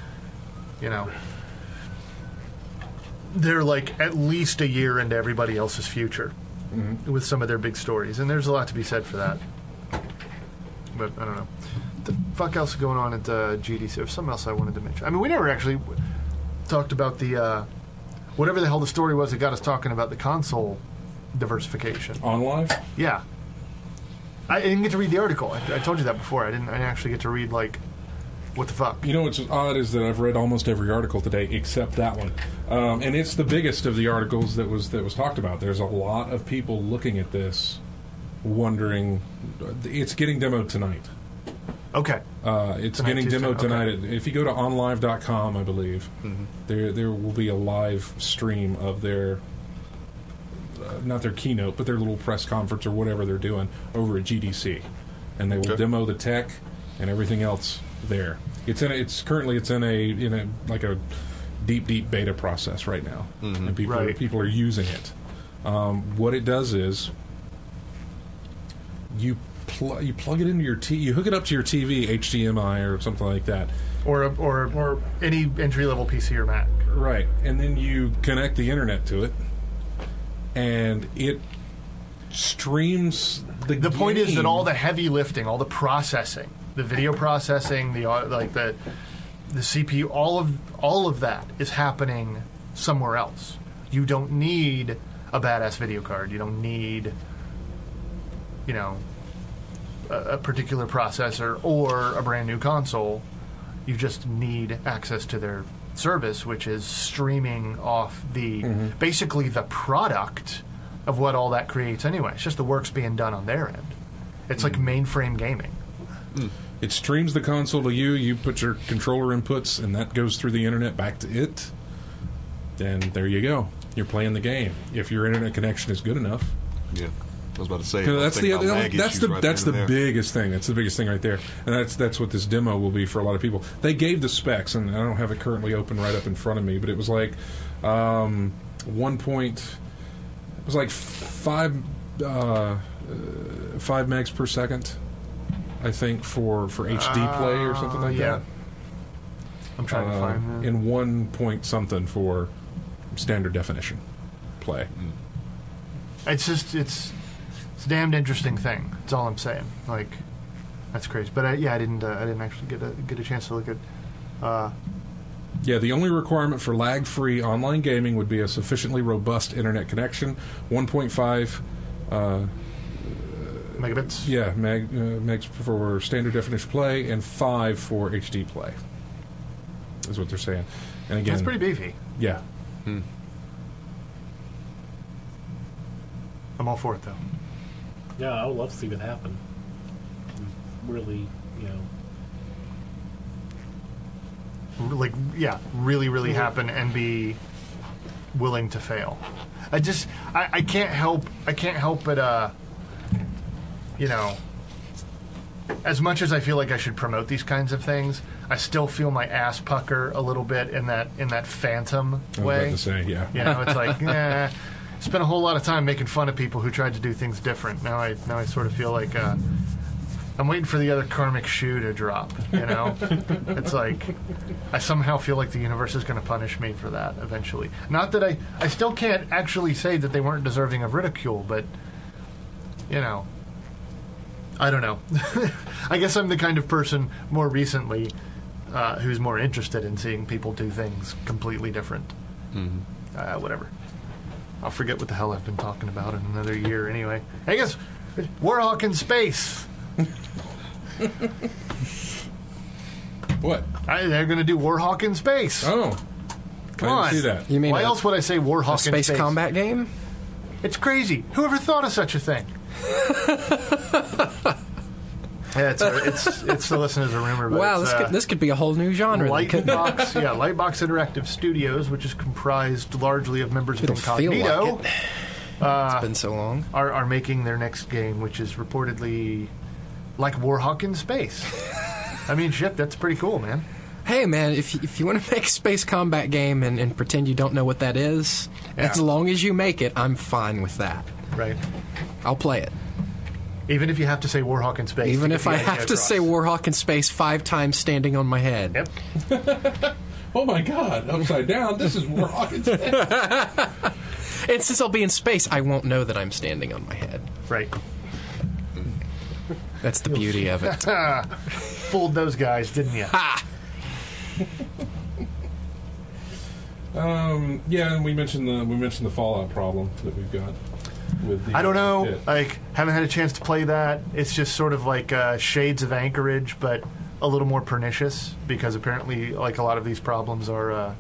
they're, like, at least a year into everybody else's future with some of their big stories. And there's a lot to be said for that. But, I don't know. What the fuck else is going on at GDC? There's something else I wanted to mention. I mean, we never actually talked about the, whatever the hell the story was that got us talking about the console diversification. On live? Yeah. I didn't get to read the article. I told you that before. I didn't actually get to read, like, what the fuck. You know what's odd is that I've read almost every article today except that one, and it's the biggest of the articles that was talked about. There's a lot of people looking at this, wondering. It's getting demoed tonight. Okay. It's Tonight, getting Tuesday, demoed tonight. okay. If you go to onlive.com, I believe there will be a live stream of their. Not their keynote, but their little press conference or whatever they're doing over at GDC, and they will demo the tech and everything else there. It's currently in a like a deep beta process right now, and people are using it. What it does is you plug it into your you hook it up to your TV, HDMI or something like that, Or any entry level PC or Mac. right? And then you connect the internet to it. And it streams the The point is that game. all the heavy lifting, all the processing, the video processing, the CPU, all of that is happening somewhere else. You don't need a badass video card. You don't need, a particular processor or a brand new console. You just need access to their service, which is streaming off basically the product of what all that creates anyway. It's just the work's being done on their end. It's like mainframe gaming. It streams the console to you. You put your controller inputs, and that goes through the internet back to it. Then there you go. You're playing the game. If your internet connection is good enough. Yeah. I was about to say. That's the there. biggest thing. That's the biggest thing right there, and that's what this demo will be for a lot of people. They gave the specs, and I don't have it currently open right up in front of me, but it was like 5 megs per second, I think, for HD play or something like that. I'm trying to find that. And 1 point something for standard definition play. It's a damned interesting thing. That's all I'm saying. Like, that's crazy. But I didn't actually get a chance to look at. Yeah, the only requirement for lag-free online gaming would be a sufficiently robust internet connection, 1.5 megabits. Yeah, megs for standard definition play, and 5 for HD play. Is what they're saying. And again, That's pretty beefy. Yeah. I'm all for it, though. Yeah, I would love to see that happen. Really, really happen and be willing to fail. I can't help but as much as I feel like I should promote these kinds of things, I still feel my ass pucker a little bit in that phantom way. I was about to say, yeah. It's like, spent a whole lot of time making fun of people who tried to do things different. Now I sort of feel like I'm waiting for the other karmic shoe to drop. It's like I somehow feel like the universe is going to punish me for that eventually. Not that I still can't actually say that they weren't deserving of ridicule, but I don't know. I guess I'm the kind of person more recently who's more interested in seeing people do things completely different. Whatever. I'll forget what the hell I've been talking about in another year anyway. I guess Warhawk in space. What? They're going to do Warhawk in space. Oh. Come I on. didn't see that. You mean Why a- else would I say Warhawk A space combat game? It's crazy. Whoever thought of such a thing? Yeah, it's still listed as a rumor. But Wow, it's, this could be a whole new genre. then, couldn't it? Lightbox Interactive Studios, which is comprised largely of members of It'll feel Incognito, like it. It's been so long. are making their next game, which is reportedly like Warhawk in space. I mean, shit, that's pretty cool, man. Hey, man, if you want to make a space combat game and pretend you don't know what that is, as long as you make it, I'm fine with that. Right. I'll play it. Even if you have to say Warhawk in space. Even to if get I the idea have to across. say Warhawk in space 5 times standing on my head. Yep. Oh my God! Upside down. This is more Hawkins. And since I'll be in space, I won't know that I'm standing on my head. Right. That's the beauty of it. Fooled those guys, didn't you? Ha! Yeah, and we mentioned the Fallout problem that we've got with the. I don't know. pit. Like, haven't had a chance to play that. It's just sort of like Shades of Anchorage, but a little more pernicious because apparently, like a lot of these problems are.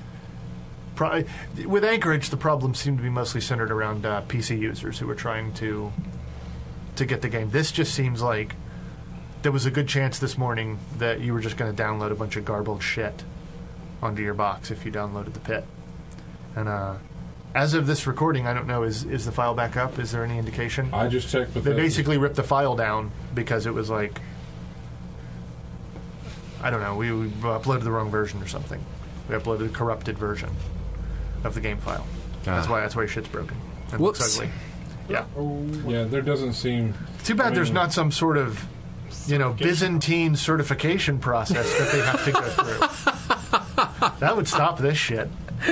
With Anchorage, the problems seem to be mostly centered around PC users who are trying to get the game. This just seems like there was a good chance this morning that you were just going to download a bunch of garbled shit onto your box if you downloaded the pit. And as of this recording, I don't know, is the file back up? Is there any indication? I just checked, but They basically ripped the file down because it was like, I don't know, we uploaded the wrong version or something. We uploaded a corrupted version of the game file. That's why shit's broken. It looks Whoops. ugly. Yeah. Yeah, there doesn't seem. Too bad there's not some sort of, Byzantine certification process that they have to go through. That would stop this shit.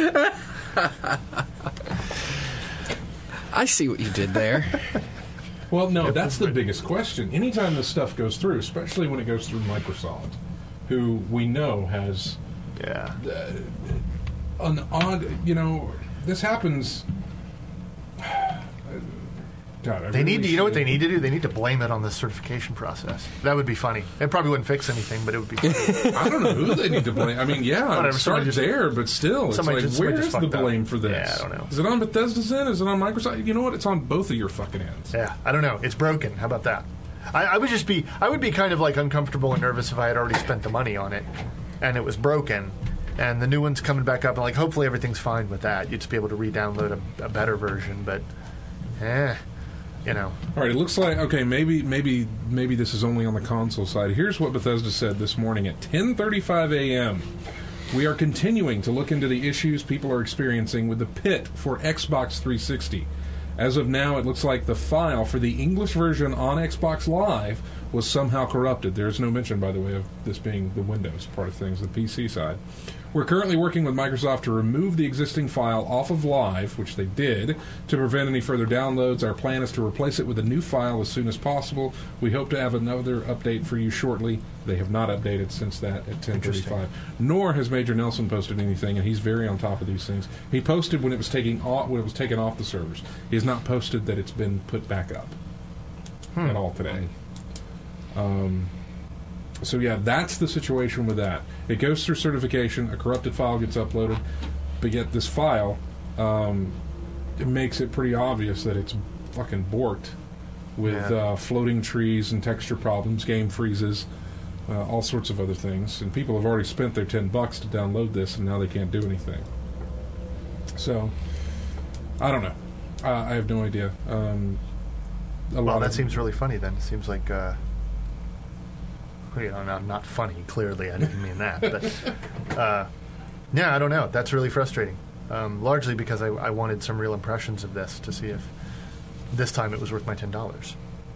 I see what you did there. Well, no, that's the biggest question. Anytime this stuff goes through, especially when it goes through Microsoft, who we know has Yeah. an odd, this happens. God, I They need to, really you know what should- they need to do? They need to blame it on the certification process. That would be funny. It probably wouldn't fix anything, but it would be funny. I don't know who they need to blame. I mean, yeah, Whatever, it started somebody just- there, but still, it's somebody like, just where is the fucked up. blame for this? Yeah, I don't know. Is it on Bethesda's end? Is it on Microsoft? You know what? It's on both of your fucking ends. Yeah, I don't know. It's broken. How about that? I would be kind of like uncomfortable and nervous if I had already spent the money on it and it was broken and the new one's coming back up and like hopefully everything's fine with that. You'd just be able to re-download a better version, but All right, it looks like maybe this is only on the console side. Here's what Bethesda said this morning at 10:35 a.m. We are continuing to look into the issues people are experiencing with the Pit for Xbox 360. As of now, it looks like the file for the English version on Xbox Live was somehow corrupted. There's no mention, by the way, of this being the Windows part of things, the PC side. We're currently working with Microsoft to remove the existing file off of Live, which they did, to prevent any further downloads. Our plan is to replace it with a new file as soon as possible. We hope to have another update for you shortly. They have not updated since that at 10:35. Nor has Major Nelson posted anything, and he's very on top of these things. He posted when it was taken off the servers. He has not posted that it's been put back up at all today. So yeah, that's the situation with that. It goes through certification, a corrupted file gets uploaded, but yet this file, it makes it pretty obvious that it's fucking borked with floating trees and texture problems, game freezes, all sorts of other things. And people have already spent their $10 to download this, and now they can't do anything. So, I don't know. I have no idea. well, that seems really funny then. It seems like not funny, clearly. I didn't mean that. But, yeah, I don't know. That's really frustrating. Largely because I wanted some real impressions of this to see if this time it was worth my $10.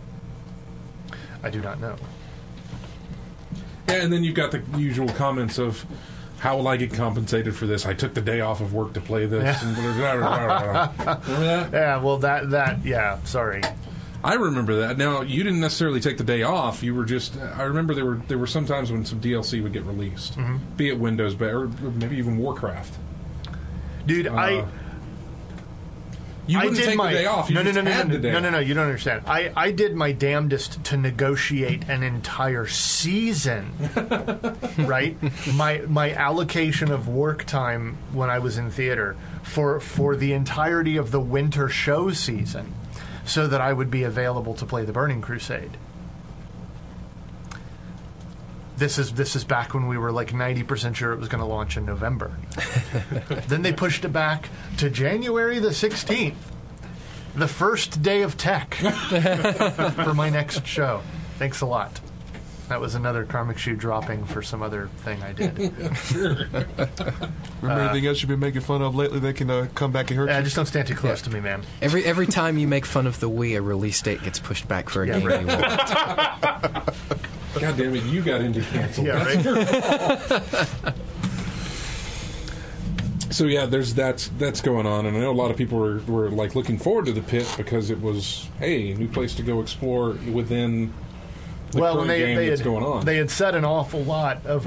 I do not know. Yeah, and then you've got the usual comments of, how will I get compensated for this? I took the day off of work to play this. Yeah. And blah, blah, blah, blah. Remember that? Yeah, well, yeah, sorry. I remember that. Now, you didn't necessarily take the day off. You were just... I remember there were some times when some DLC would get released. Mm-hmm. Be it Windows, or maybe even Warcraft. Dude, You I wouldn't did take my the day off. You no, just had the day no. off. You don't understand. I did my damnedest to negotiate an entire season. Right, my allocation of work time when I was in theater for the entirety of the winter show season, so that I would be available to play the Burning Crusade. This is back when we were like 90% sure it was going to launch in November. Then they pushed it back to January the 16th, the first day of tech, for my next show. Thanks a lot. That was another karmic shoe dropping for some other thing I did. Remember anything else you've been making fun of lately that can come back and hurt you? Just don't stand too close to me, man. Every time you make fun of the Wii, a release date gets pushed back for a game right. you want. God damn it, you got into canceled. Yeah, right? So yeah, that's going on, and I know a lot of people were like looking forward to the pit because it was, hey, new place to go explore within the current game that's going on. They had said an awful lot of,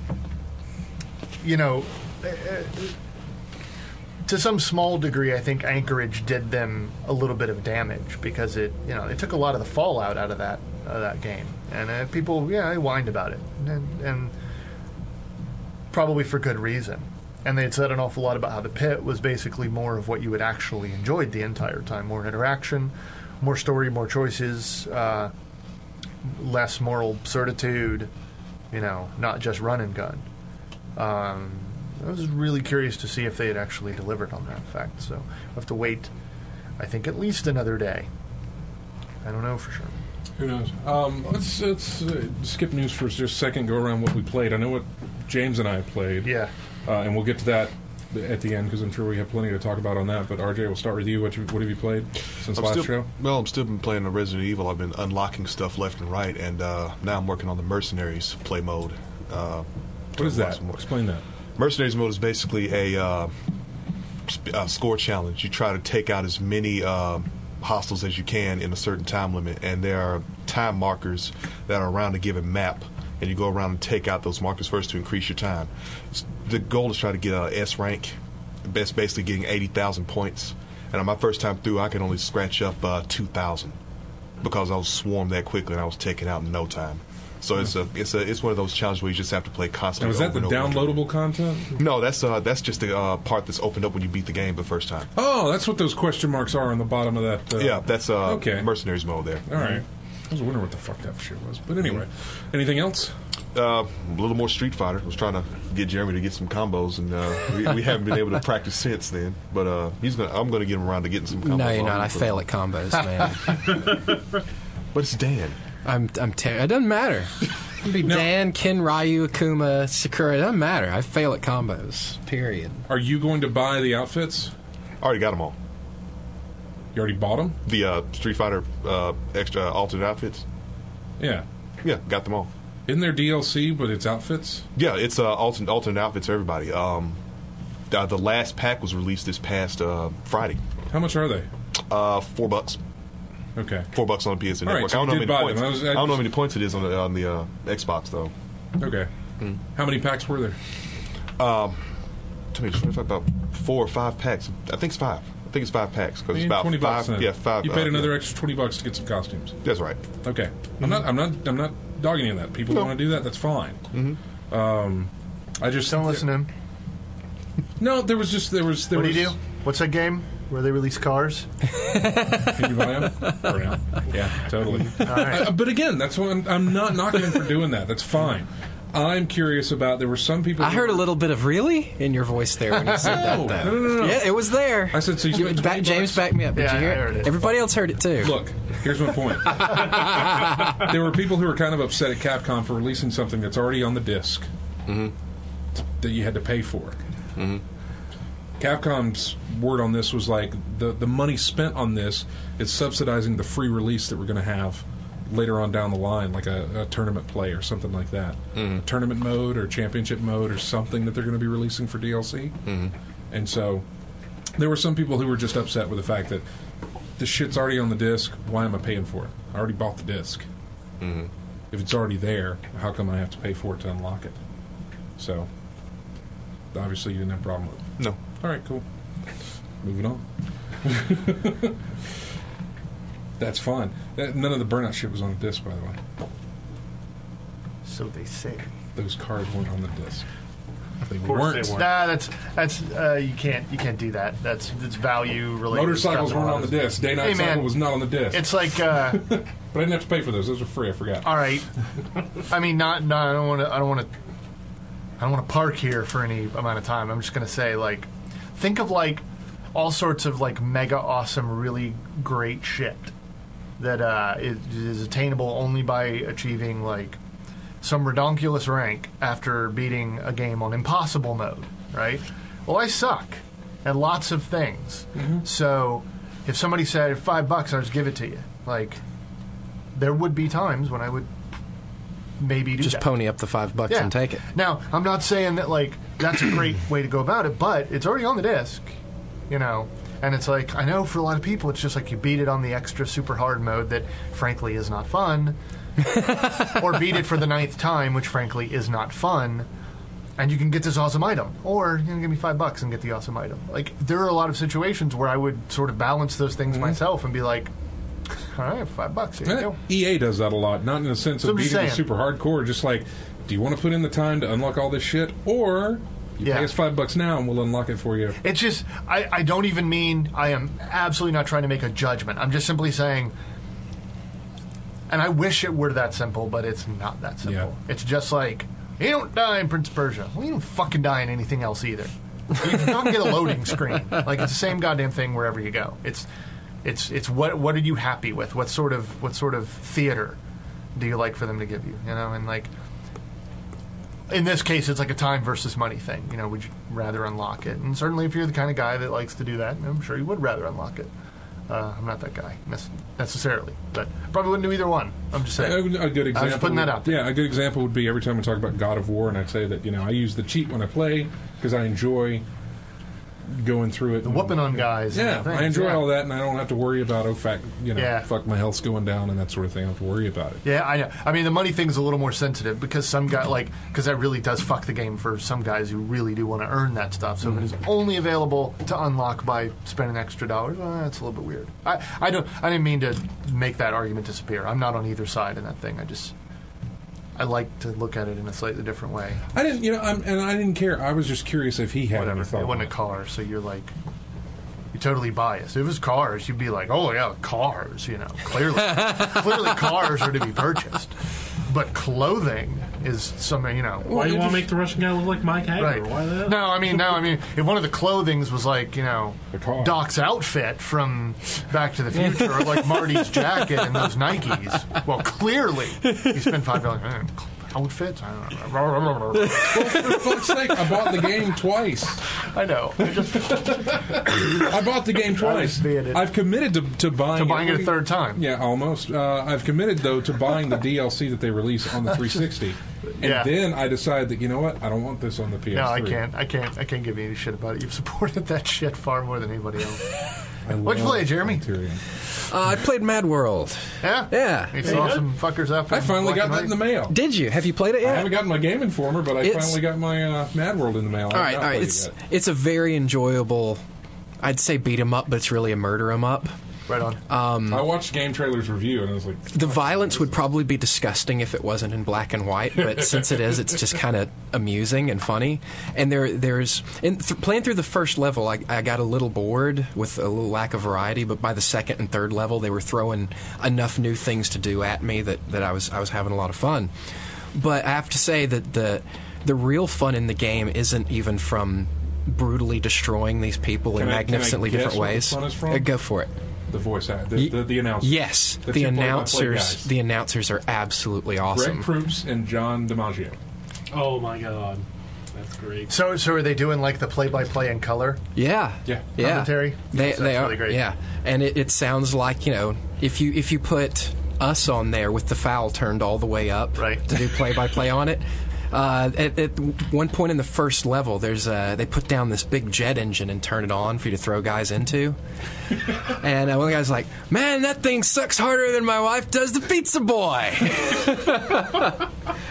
to some small degree, I think Anchorage did them a little bit of damage because they took a lot of the fallout out of that game, and people, they whined about it, and probably for good reason. And they had said an awful lot about how the pit was basically more of what you had actually enjoyed the entire time: more interaction, more story, more choices, less moral certitude. Not just run and gun. I was really curious to see if they had actually delivered on that fact. So we'll have to wait, I think, at least another day. I don't know for sure. Who knows? Let's skip news for just a second. Go around what we played. I know what James and I played. Yeah. And we'll get to that at the end because I'm sure we have plenty to talk about on that. But RJ, we'll start with you. What have you played since last show? Well, I'm still been playing the Resident Evil. I've been unlocking stuff left and right, and now I'm working on the Mercenaries play mode. What is that? Explain that. Mercenaries mode is basically a score challenge. You try to take out as many hostiles as you can in a certain time limit, and there are time markers that are around a given map, and you go around and take out those markers first to increase your time. The goal is try to get a S rank, basically getting 80,000 points. And on my first time through, I could only scratch up 2,000 because I was swarmed that quickly and I was taken out in no time. So it's one of those challenges where you just have to play constantly. Now, is that the downloadable content? No, that's just the part that's opened up when you beat the game the first time. Oh, that's what those question marks are on the bottom of that. Yeah, that's okay. Mercenaries mode there. All right. I was wondering what the fuck that shit was. But anyway, anything else? A little more Street Fighter. I was trying to get Jeremy to get some combos, and we haven't been able to practice since then. But I'm going to get him around to getting some combos. No, you're not. I fail at combos, man. But it's Dan. It doesn't matter. It can be Dan, Ken, Ryu, Akuma, Sakura. It doesn't matter. I fail at combos. Period. Are you going to buy the outfits? I already got them all. You already bought them? The Street Fighter extra alternate outfits? Yeah. Yeah, got them all. Isn't there DLC, but it's outfits? Yeah, it's alternate outfits for everybody. The last pack was released this past Friday. How much are they? $4. Okay. $4 on the PSN All right, Network. so I don't know you did how buy many them. points. I don't know how many points it is on the Xbox though. Okay. How many packs were there? To me, it's about 4 or 5 packs. I think it's 5. I think it's 5 packs because it's about $20 5. then. Yeah, 5. You paid another extra $20 to get some costumes. That's right. Okay. I'm not dogging you on that. People want to do that. That's fine. I just Don't listen to him. No, there was. What do you do? What's that game where they release cars? Can you buy them? Or no? Yeah, totally. All right. But again, that's what I'm not knocking him for doing that. That's fine. I'm curious about. There were some people. I heard a little bit of "really" in your voice there when you said that. Though. No. Yeah, it was there. I said so. You spent James backed me up. Did Yeah, you hear I heard it. Everybody else heard it too. Look, here's my point. There were people who were kind of upset at Capcom for releasing something that's already on the disc that you had to pay for. Capcom's word on this was like the money spent on this is subsidizing the free release that we're going to have later on down the line, like a tournament play or something like that. Tournament mode or championship mode or something that they're going to be releasing for DLC. And so there were some people who were just upset with the fact that the shit's already on the disc. Why am I paying for it? I already bought the disc. If it's already there, how come I have to pay for it to unlock it? So obviously you didn't have a problem with it. No. All right, cool. Moving on. That's fun. None of the Burnout shit was on the disc, by the way. So they say. Those cars weren't on the disc. They course weren't. they weren't. Nah, that's you can't do that. That's value related. Motorcycles stuff. weren't on the disc. Day Night Hey, man. Cycle was not on the disc. It's like, But I didn't have to pay for those. Those were free. I forgot. all right. I mean, I don't want to park here for any amount of time. I'm just gonna say, like, think of like all sorts of like mega awesome, really great shit that is attainable only by achieving like some redonkulous rank after beating a game on impossible mode, right? Well, I suck at lots of things. So if somebody said $5, I'll just give it to you. Like, there would be times when I would maybe do Just that. pony up the $5 and take it. Now, I'm not saying that, like, that's a great way to go about it, but it's already on the disc, you know? And it's like, I know for a lot of people, it's just like you beat it on the extra super hard mode that, frankly, is not fun. Or beat it for the 9th time, which, frankly, is not fun. And you can get this awesome item. Or you can give me $5 and get the awesome item. Like, there are a lot of situations where I would sort of balance those things myself and be like, all right, $5, here you go. EA does that a lot, not in the sense So of I'm just beating the saying. super hardcore, just like, do you want to put in the time to unlock all this shit, or you Yeah. pay us $5 now and we'll unlock it for you. It's just, I don't even mean, I am absolutely not trying to make a judgment. I'm just simply saying, and I wish it were that simple, but it's not that simple. Yeah. It's just like, you don't die in Prince of Persia. Well, you don't fucking die in anything else either. You don't get a loading screen. Like, it's the same goddamn thing wherever you go. It's what are you happy with? What sort of theater do you like for them to give you? You know, and like, in this case, it's like a time versus money thing. You know, would you rather unlock it? And certainly, if you're the kind of guy that likes to do that, I'm sure you would rather unlock it. I'm not that guy necessarily, but I probably wouldn't do either one. I'm just saying. A good example. I'm just putting that out there. Yeah, a good example would be every time I talk about God of War, and I say that I use the cheat when I play because I enjoy going through it. The whooping on guys. Yeah, and things, I enjoy yeah. all that, and I don't have to worry about Yeah. fuck, my health's going down and that sort of thing. I don't have to worry about it. Yeah, I know. I mean, the money thing's a little more sensitive because some guy because that really does fuck the game for some guys who really do want to earn that stuff. So if it is only available to unlock by spending extra dollars, well, that's a little bit weird. I didn't mean to make that argument disappear. I'm not on either side in that thing. I like to look at it in a slightly different way. I didn't, and I didn't care. I was just curious if he had Whatever. any thought. It wasn't a car, so you're like, you're totally biased. If it was cars, you'd be like, oh yeah, cars. Clearly cars are to be purchased. But clothing is something. Why do you want to make the Russian guy look like Mike Hager? Right. Why that? No, I mean, if one of the clothings was like, car. Doc's outfit from Back to the Future, or like Marty's jacket and those Nikes, well, clearly you spent $5. Outfits? I don't know. Well, for fuck's sake, I bought the game twice. I know. I bought the game twice. being it. I've committed to buying it a third time. Yeah, almost. I've committed, though, to buying the DLC that they release on the 360. And Yeah. then I decided that, you know what? I don't want this on the PS3. No, I can't give you any shit about it. You've supported that shit far more than anybody else. I What'd you love play, Jeremy? Criterion. I played Mad World. Yeah? Yeah. You saw some fuckers up. I finally got that in the mail. Did you? Have you played it I yet? haven't gotten my Game Informer, but I It's- finally got my Mad World in the mail. All right. It's a very enjoyable. I'd say beat 'em up, but it's really a murder 'em up. Right on. I watched Game Trailer's review, and I was like, The violence would probably be disgusting if it wasn't in black and white, but since it is, it's just kind of amusing and funny. And playing through the first level, I got a little bored with a little lack of variety, but by the second and third level, they were throwing enough new things to do at me that I was having a lot of fun. But I have to say that the real fun in the game isn't even from brutally destroying these people in Can I magnificently guess different what the ways. fun is from? Go for it. the voice actor, the announcer. Yes, The the two play-by-play announcers. guys. The announcers are absolutely awesome. Greg Proops and John DiMaggio. Oh my god, that's great. So are they doing like the play-by-play in color? Yeah, Yeah. yeah. Commentary? They That's are really great. Yeah, and it sounds like if you put us on there with the foul turned all the way up, Right. to do play-by-play on it. At one point in the first level, they put down this big jet engine and turn it on for you to throw guys into. And one of the guys like, "Man, that thing sucks harder than my wife does the pizza boy."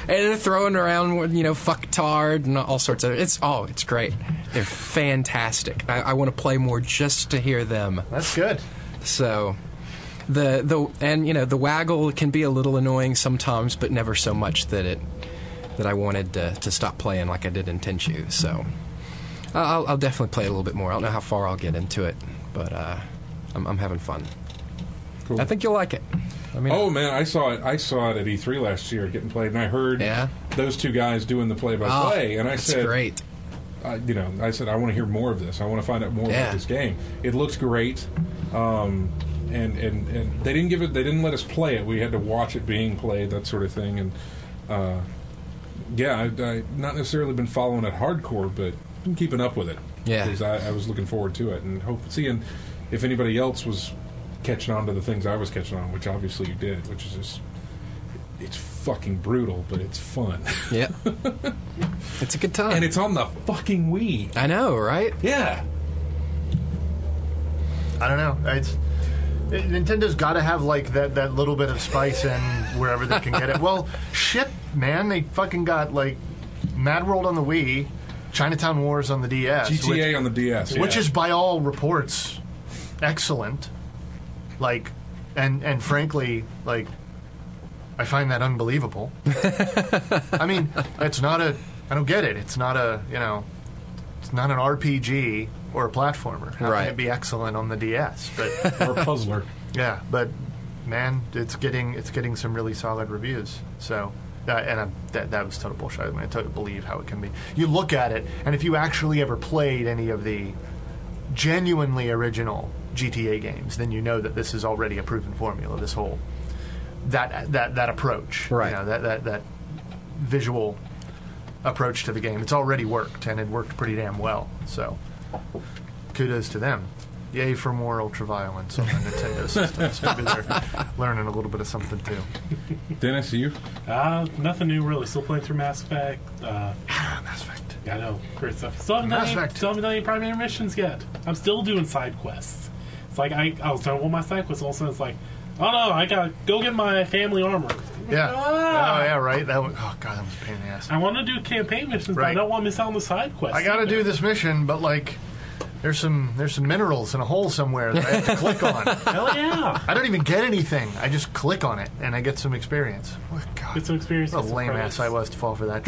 And they're throwing around, fucktard and all sorts of. It's great. They're fantastic. I want to play more just to hear them. That's good. So, the waggle can be a little annoying sometimes, but never so much that I wanted to stop playing like I did in Tenchu. So, I'll definitely play a little bit more. I don't know how far I'll get into it, but I'm having fun. Cool. I think you'll like it. Oh man, I saw it at E3 last year getting played, and I heard those two guys doing the play-by-play, and I said, great. I said I want to hear more of this. I want to find out more about this game. It looks great, and they didn't give it. They didn't let us play it. We had to watch it being played, that sort of thing. And I not necessarily been following it hardcore, but been keeping up with it. Yeah, because I was looking forward to it and seeing if anybody else was catching on to the things I was catching on, which obviously you did, which is just, it's fucking brutal, but it's fun. Yeah. It's a good time. And it's on the fucking Wii. I know, right? Yeah. I don't know. Nintendo's got to have like that little bit of spice in wherever they can get it. Well, shit, man, they fucking got like Mad World on the Wii, Chinatown Wars on the DS, GTA on the DS, which is by all reports excellent. Like, and frankly, like, I find that unbelievable. I mean, it's not I don't get it. It's not it's not an RPG or a platformer. How can it be excellent on the DS? But or a puzzler. Yeah, but man, it's getting some really solid reviews. So, that was total bullshit. I mean, I totally believe how it can be. You look at it, and if you actually ever played any of the genuinely original GTA games, then you know that this is already a proven formula. This whole that approach, right? That visual approach to the game. It's already worked, and it worked pretty damn well. So, kudos to them. Yay for more ultra-violence on the Nintendo systems. Maybe they're learning a little bit of something too. Dennis, you? Nothing new really. Still playing through Mass Effect. Mass Effect. Yeah, I know. Great stuff. Still haven't done any primary missions yet. I'm still doing side quests. It's like I was done with my side quests. All of a sudden it's like, oh no, I gotta go get my family armor. Yeah. Oh yeah, right. That was, God, that was a pain in the ass. I want to do campaign missions, but I don't want to miss out on the side quests. I gotta do this mission, but like, there's some minerals in a hole somewhere that I have to click on. Hell yeah! I don't even get anything. I just click on it and I get some experience. Oh, God. Get some experience. What a lame ass I was to fall for that.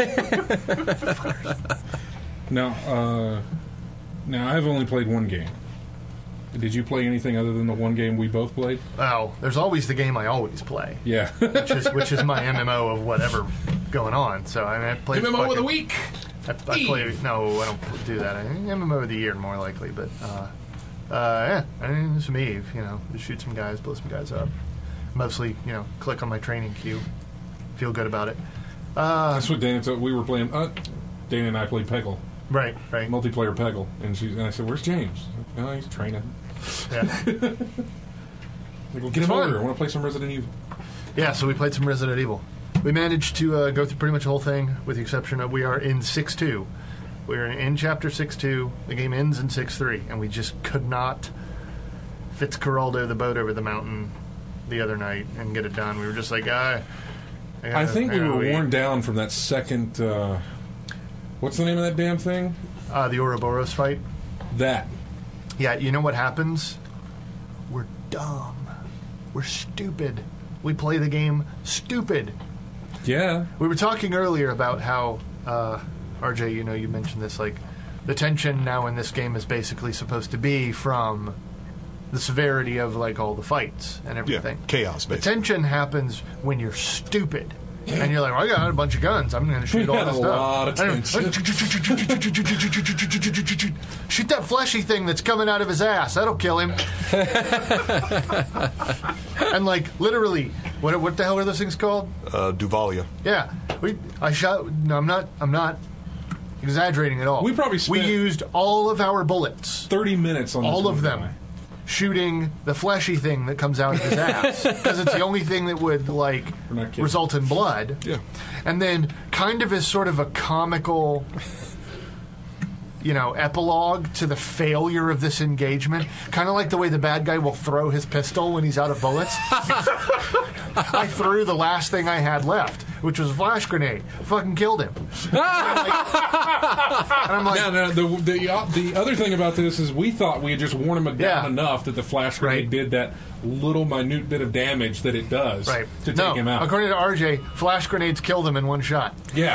Now I've only played one game. Did you play anything other than the one game we both played? Oh, there's always the game I always play. Yeah. which is my MMO of whatever going on. So I played MMO of the week. I play. No, I don't do that. I think MMO of the year more likely. But yeah, I mean, some Eve. Just shoot some guys, blow some guys up. Mostly, click on my training queue. Feel good about it. That's what Dana told. We were playing. Dana and I played Peggle. Right. Multiplayer Peggle, and I said, "Where's James?" Oh, he's training. Yeah. Like, well, get him over. I want to play some Resident Evil. Yeah, so we played some Resident Evil. We managed to go through pretty much the whole thing, with the exception of we are in 6.2. We're in Chapter 6.2. The game ends in 6.3, and we just could not Fitzcarraldo the boat over the mountain the other night and get it done. We were just like, I think we were worn down from that second... what's the name of that damn thing? The Ouroboros fight. That. Yeah, you know what happens? We're dumb. We're stupid. We play the game stupid. Yeah. We were talking earlier about how, RJ, you mentioned this, like, the tension now in this game is basically supposed to be from the severity of, like, all the fights and everything. Yeah, chaos, basically. The tension happens when you're stupid. And you're like, well, I got a bunch of guns. I'm going to shoot all this stuff. A lot of tension. Shoot that fleshy thing that's coming out of his ass. That'll kill him. And like literally, what the hell are those things called? Duvalia. Yeah, I shot. No, I'm not exaggerating at all. We used all of our bullets. 30 minutes on all of them. Shooting the fleshy thing that comes out of his ass because it's the only thing that would result in blood. Yeah, and then kind of as sort of a comical, epilogue to the failure of this engagement, kind of like the way the bad guy will throw his pistol when he's out of bullets. I threw the last thing I had left. which was a flash grenade. Fucking killed him. And I'm like, Now, the other thing about this is we thought we had just worn him down enough that the flash grenade did that little minute bit of damage that it does to take him out. According to RJ, flash grenades killed him in one shot. Yeah.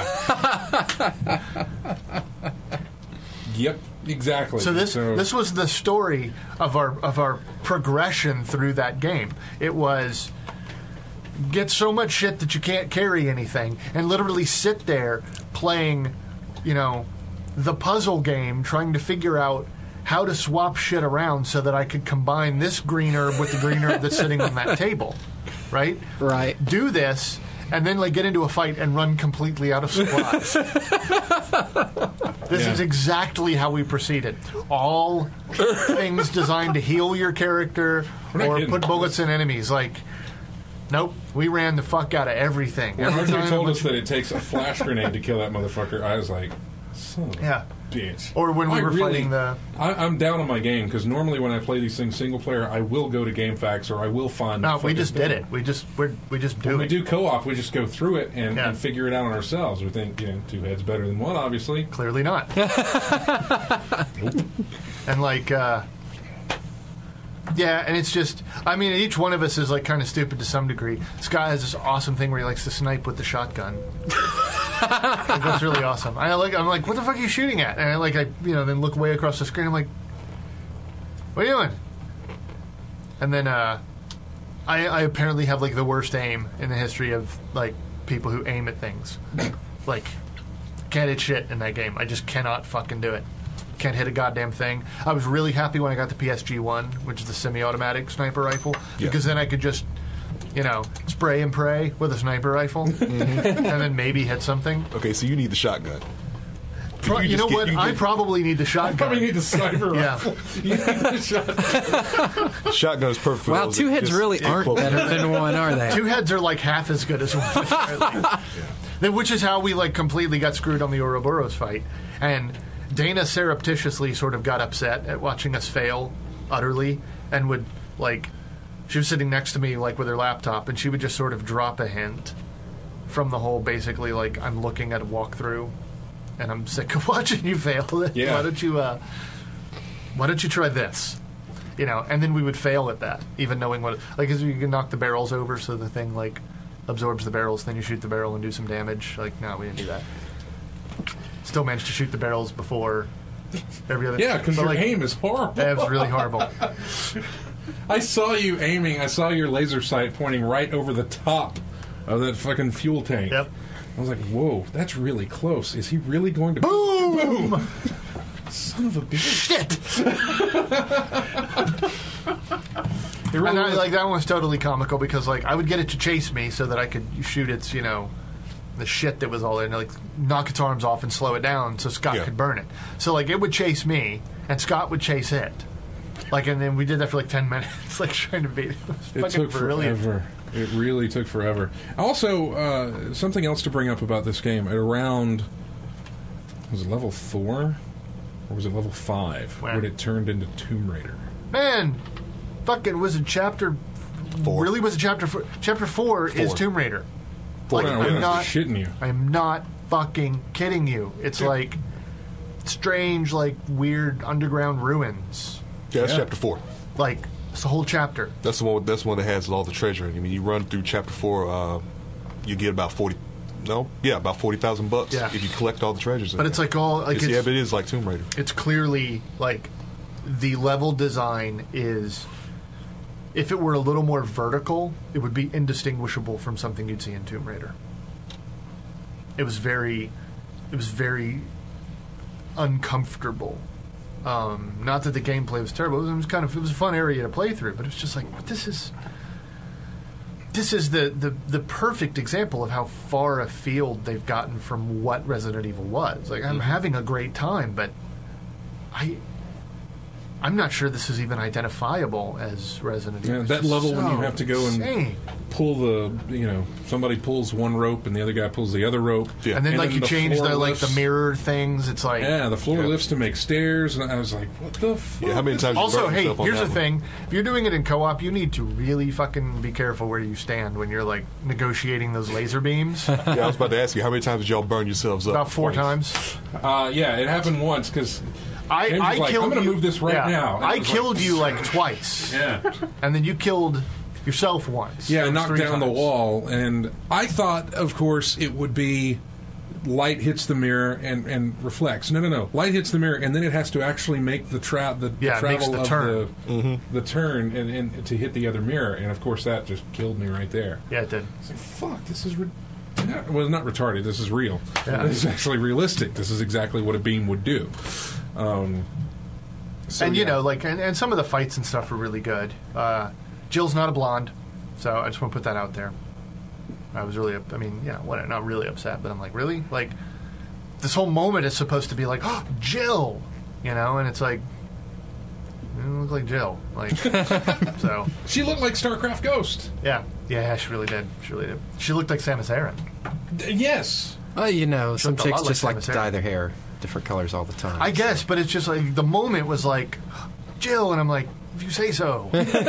Yep, exactly. So this was the story of our progression through that game. It was get so much shit that you can't carry anything, and literally sit there playing, the puzzle game, trying to figure out how to swap shit around so that I could combine this green herb with the green herb that's sitting on that table, right? Right. Do this, and then get into a fight and run completely out of supplies. This is exactly how we proceeded. All things designed to heal your character or put bullets in enemies. Nope, we ran the fuck out of everything. When RJ told us that it takes a flash grenade to kill that motherfucker, I was like, son of a bitch. Or when we were fighting the... I'm down on my game, because normally when I play these things single player, I will go to GameFAQs or I will find... No, we just did it. We just do it. When we do co-op, we just go through it and figure it out on ourselves. We think, two heads better than one, obviously. Clearly not. Nope. And and it's just, each one of us is kind of stupid to some degree. Scott has this awesome thing where he likes to snipe with the shotgun. That's really awesome. I'm like, what the fuck are you shooting at? And I then look way across the screen. I'm like, what are you doing? And then I apparently have the worst aim in the history of people who aim at things. Can't hit shit in that game. I just cannot fucking do it. Can't hit a goddamn thing. I was really happy when I got the PSG-1, which is the semi-automatic sniper rifle, because then I could just, spray and pray with a sniper rifle, and then maybe hit something. Okay, so you need the shotgun. You know what? I probably need the shotgun. I probably need the sniper rifle. You need the shotgun. Shotgun is perfect. Well, two heads really aren't better than one, are they? Two heads are half as good as one. Which is how we completely got screwed on the Ouroboros fight. And Dana surreptitiously sort of got upset at watching us fail utterly, and would she was sitting next to me with her laptop, and she would just sort of drop a hint from the whole basically I'm looking at a walkthrough and I'm sick of watching you fail. Yeah. Why don't you try this? And then we would fail at that, even knowing what because you can knock the barrels over so the thing absorbs the barrels, then you shoot the barrel and do some damage. No, we didn't do that. Still managed to shoot the barrels before every other... Yeah, because your aim is horrible. It was really horrible. I saw you aiming. I saw your laser sight pointing right over the top of that fucking fuel tank. Yep. I was like, whoa, that's really close. Is he really going to... Boom! Son of a bitch. Shit! Really and that one was totally comical because I would get it to chase me so that I could shoot its, the shit that was all there, and knock its arms off and slow it down so Scott could burn it. So it would chase me, and Scott would chase it. And then we did that for 10 minutes, trying to beat it. It took forever. It really took forever. Also, something else to bring up about this game, at around, was it level 4? Or was it level 5? When it turned into Tomb Raider. Man, fucking was it chapter 4? Really was it chapter 4? Chapter 4 is Tomb Raider. I'm not shitting you. I'm not fucking kidding you. It's strange, weird underground ruins. Yeah, that's chapter 4. It's the whole chapter. That's the one. That's the one that has all the treasure. You run through chapter 4, you get about about $40,000 if you collect all the treasures. But it's all but it is like Tomb Raider. It's clearly the level design is. If it were a little more vertical, it would be indistinguishable from something you'd see in Tomb Raider. It was very uncomfortable. Not that the gameplay was terrible. It was a fun area to play through, but it was just this is the perfect example of how far afield they've gotten from what Resident Evil was. I'm having a great time, but I I'm not sure this is even identifiable as Resident Evil. Yeah, that level when you have to go insane. and pull somebody pulls one rope and the other guy pulls the other rope. Yeah. And then like you change floor the lifts. mirror things. It's like The floor lifts to make stairs, and I was like, what the fuck? Yeah, how many times? you Also, burnt hey, yourself on here's that the one? thing: if you're doing it in co-op, you need to really fucking be careful where you stand when you're like negotiating those laser beams. Yeah, I was about to ask you, how many times did y'all burn yourselves up? About 4 times. Yeah, it happened once because I like, killed I'm going you. to move this right now. And I it was killed you like twice, Yeah. and then you killed yourself once. Yeah, It was knocked 3 down the times. wall, and I thought, of course, it would be light hits the mirror and reflects. No. Light hits the mirror, and then it has to actually make the it makes travel the of turn. the turn and to hit the other mirror. And of course, that just killed me right there. Yeah, it did. I was like, fuck, this is well, not retarded. This is real. Yeah. This is actually realistic. This is exactly what a beam would do. So, And yeah. and some of the fights and stuff are really good. Jill's not a blonde, so I just want to put that out there. I was really, not really upset, but I'm like, really? Like, this whole moment is supposed to be like, oh, Jill, and it's like, you don't look like Jill, like, so She looked like StarCraft Ghost. yeah, she really did. She looked like Samus Aran. Yes. Well, some looked a chicks lot just like like to Samus dye Aran. their hair different colors all the time. I guess, but it's just like the moment was like, Jill, and I'm like, if you say so.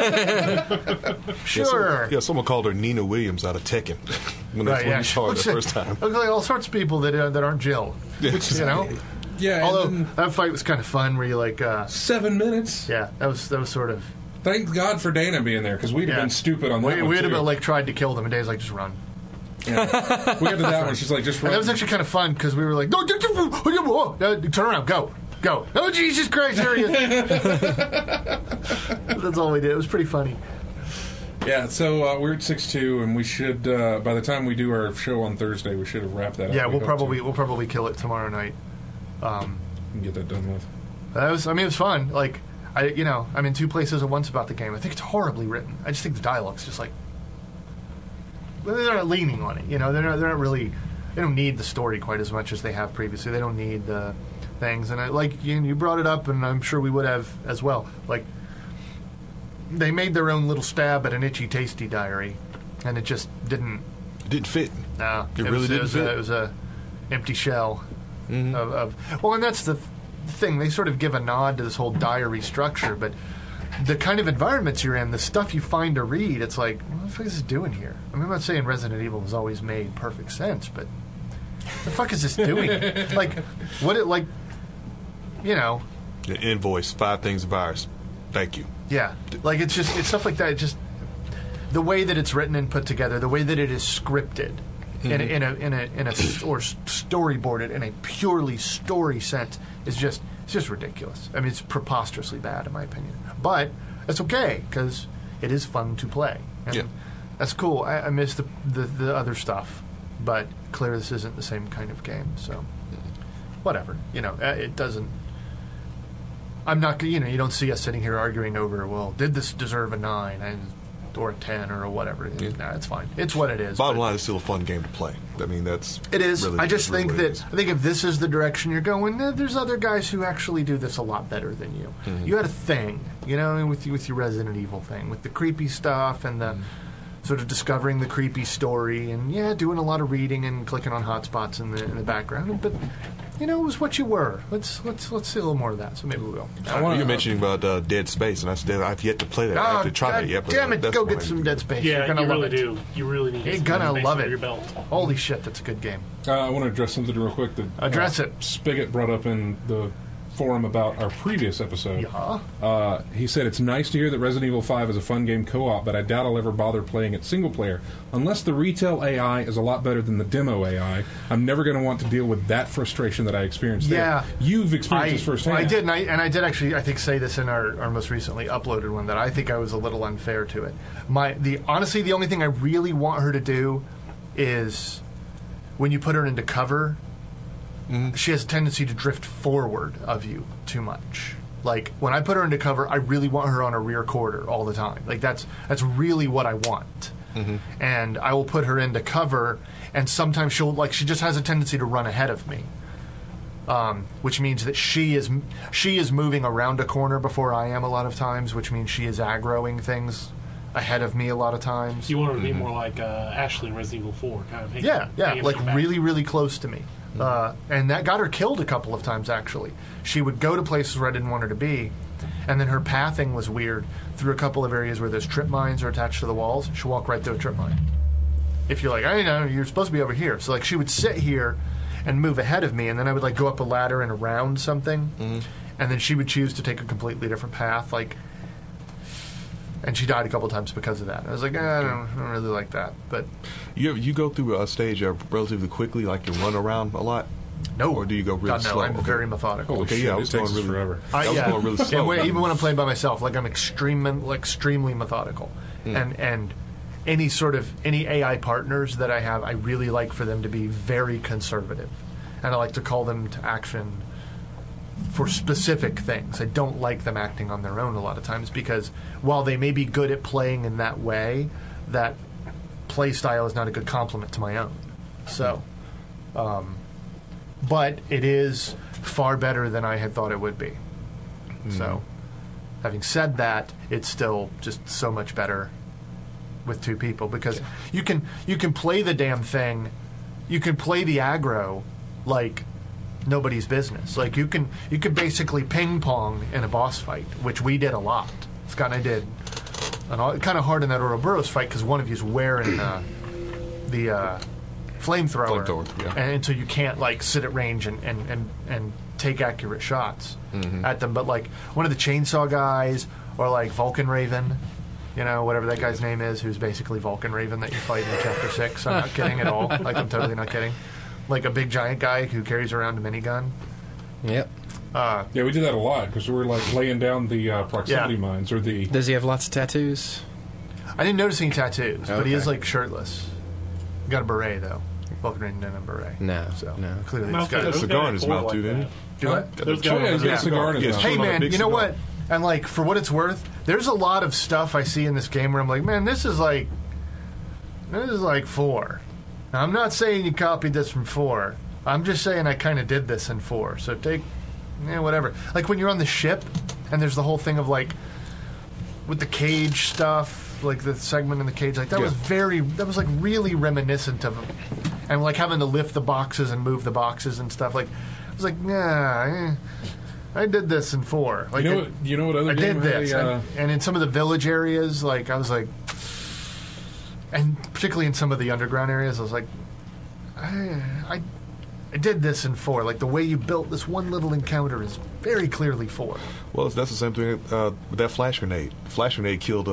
Sure. Yeah, someone called her Nina Williams out of Tekken when they saw her the first time. Looks like all sorts of people that aren't Jill. Which Yeah. Although and then that fight was kind of fun, where you like, 7 minutes. yeah, that was sort of. Thank God for Dana being there because we'd have Yeah. been stupid on that We one had too. about like tried to kill them, and Dave's like, just run. Yeah. We got to that one. She's like, just And run. that was actually kind of fun because we were like, no, turn around, go. Oh Jesus Christ, there he is. That's all we did. It was pretty funny. Yeah. So we're at 6-2, and we should by the time we do our show on Thursday, we should have wrapped that up. Yeah, We hope to. we'll probably kill it tomorrow night. And get that done with. It was fun. Like, I'm in 2 places at once about the game. I think it's horribly written. I just think the dialogue's just like, well, they're not leaning on it. They're not really. They don't need the story quite as much as they have previously. They don't need the things. And you brought it up, and I'm sure we would have as well. Like, they made their own little stab at an Itchy Tasty diary, and it just didn't. It didn't fit. No, It really didn't fit. It was a empty shell of. Well, and that's the thing. They sort of give a nod to this whole diary structure, but the kind of environments you're in, the stuff you find to read, it's like, what the fuck is this doing here? I mean, I'm not saying Resident Evil has always made perfect sense, but what the fuck is this doing? The invoice, 5 things a virus. Thank you. Yeah, like it's stuff like that. It just the way that it's written and put together, the way that it is scripted, in a storyboarded in a purely story sense is just ridiculous. I mean, it's preposterously bad in my opinion, but it's okay because it is fun to play. And Yeah. that's cool. I miss the other stuff, but clearly this isn't the same kind of game. So whatever, it doesn't. I'm not, you don't see us sitting here arguing over, well, did this deserve a 9 or a 10 or whatever? Yeah. Nah, it's fine. It's what it is. Bottom but line, it's still a fun game to play. I mean, that's it is. Really, I just really think what it that is. if this is the direction you're going, there's other guys who actually do this a lot better than you. You had a thing, with your Resident Evil thing, with the creepy stuff and the sort of discovering the creepy story, and doing a lot of reading and clicking on hotspots in the background. But it was what you were. Let's see a little more of that. So maybe we will. You're mentioning about Dead Space, and I've yet to play that. I have to try that yet. But Damn it! that's Go one get I some need Dead to Space. Yeah, You're gonna you love really it. do. You really need to You're get gonna some love under it. your belt. Holy shit, that's a good game. I want to address something real quick that Address it. Spigot brought up in the forum about our previous episode. Yeah. He said it's nice to hear that Resident Evil 5 is a fun game co-op, but I doubt I'll ever bother playing it single player. Unless the retail AI is a lot better than the demo AI, I'm never going to want to deal with that frustration that I experienced Yeah. there. You've experienced this firsthand. I did, and I did actually, I think, say this in our most recently uploaded one, that I think I was a little unfair to it. Honestly, the only thing I really want her to do is when you put her into cover, she has a tendency to drift forward of you too much. Like, when I put her into cover, I really want her on a rear quarter all the time. Like, that's really what I want. And I will put her into cover, and sometimes she just has a tendency to run ahead of me. which means that she is moving around a corner before I am a lot of times, which means she is aggroing things ahead of me a lot of times. You want her to be more like Ashley in Resident Evil 4, kind of. Hanging like really, really close to me. And that got her killed a couple of times, actually. She would go to places where I didn't want her to be, and then her pathing was weird. Through a couple of areas where there's trip mines are attached to the walls, she'll walk right through a trip mine. If you're like, I know, you're supposed to be over here. So, like, she would sit here and move ahead of me, and then I would, like, go up a ladder and around something, and then she would choose to take a completely different path, like... And she died a couple times because of that. I was like, I don't really like that. But you go through a stage relatively quickly, like you run around a lot? No. Or do you go really slow? I'm very methodical. Holy shit, I it was takes going really forever. I was going really slow. And even when I'm playing by myself, like I'm extremely methodical. And any AI partners that I have, I really like for them to be very conservative. And I like to call them to action for specific things. I don't like them acting on their own a lot of times because while they may be good at playing in that way, that play style is not a good complement to my own. So, but it is far better than I had thought it would be. So, having said that, it's still just so much better with two people because you can play the damn thing, you can play the aggro like nobody's business. Like you can basically ping pong in a boss fight, which we did a lot. Scott and I did, and kind of hard in that Ouroboros fight because one of you's wearing the flamethrower, and so you can't like sit at range and take accurate shots at them. But like one of the chainsaw guys or like Vulcan Raven, you know, whatever that guy's name is, who's basically Vulcan Raven that you fight in Chapter 6. I'm not kidding at all. Like I'm totally not kidding. Like a big giant guy who carries around a minigun. Yep. Yeah, we did that a lot because we were like laying down the proximity mines or the. Does he have lots of tattoos? I didn't notice any tattoos, but he is Okay. like shirtless. He got a beret though. Vulcan Raven didn't have a beret. No, So no. clearly Mouth this guy. Got a cigar in his mouth, too, didn't he? Do what? There's Oh, yeah, he's got Yeah. a cigar in his Yes. mouth. Hey Another man, big you know cigar. what? And like for what it's worth, there's a lot of stuff I see in this game where I'm like, man, this is like 4. Now, I'm not saying you copied this from 4. I'm just saying I kind of did this in 4. So take, whatever. Like when you're on the ship, and there's the whole thing of like with the cage stuff, like the segment in the cage, like that was like really reminiscent of, and like having to lift the boxes and move the boxes and stuff. Like I was like, I did this in 4. Like You know what other I game did had this, a, and in some of the village areas, like I was like, and particularly in some of the underground areas, I was like, I did this in 4. Like the way you built this one little encounter is very clearly 4. Well, that's the same thing with that flash grenade. Flash grenade killed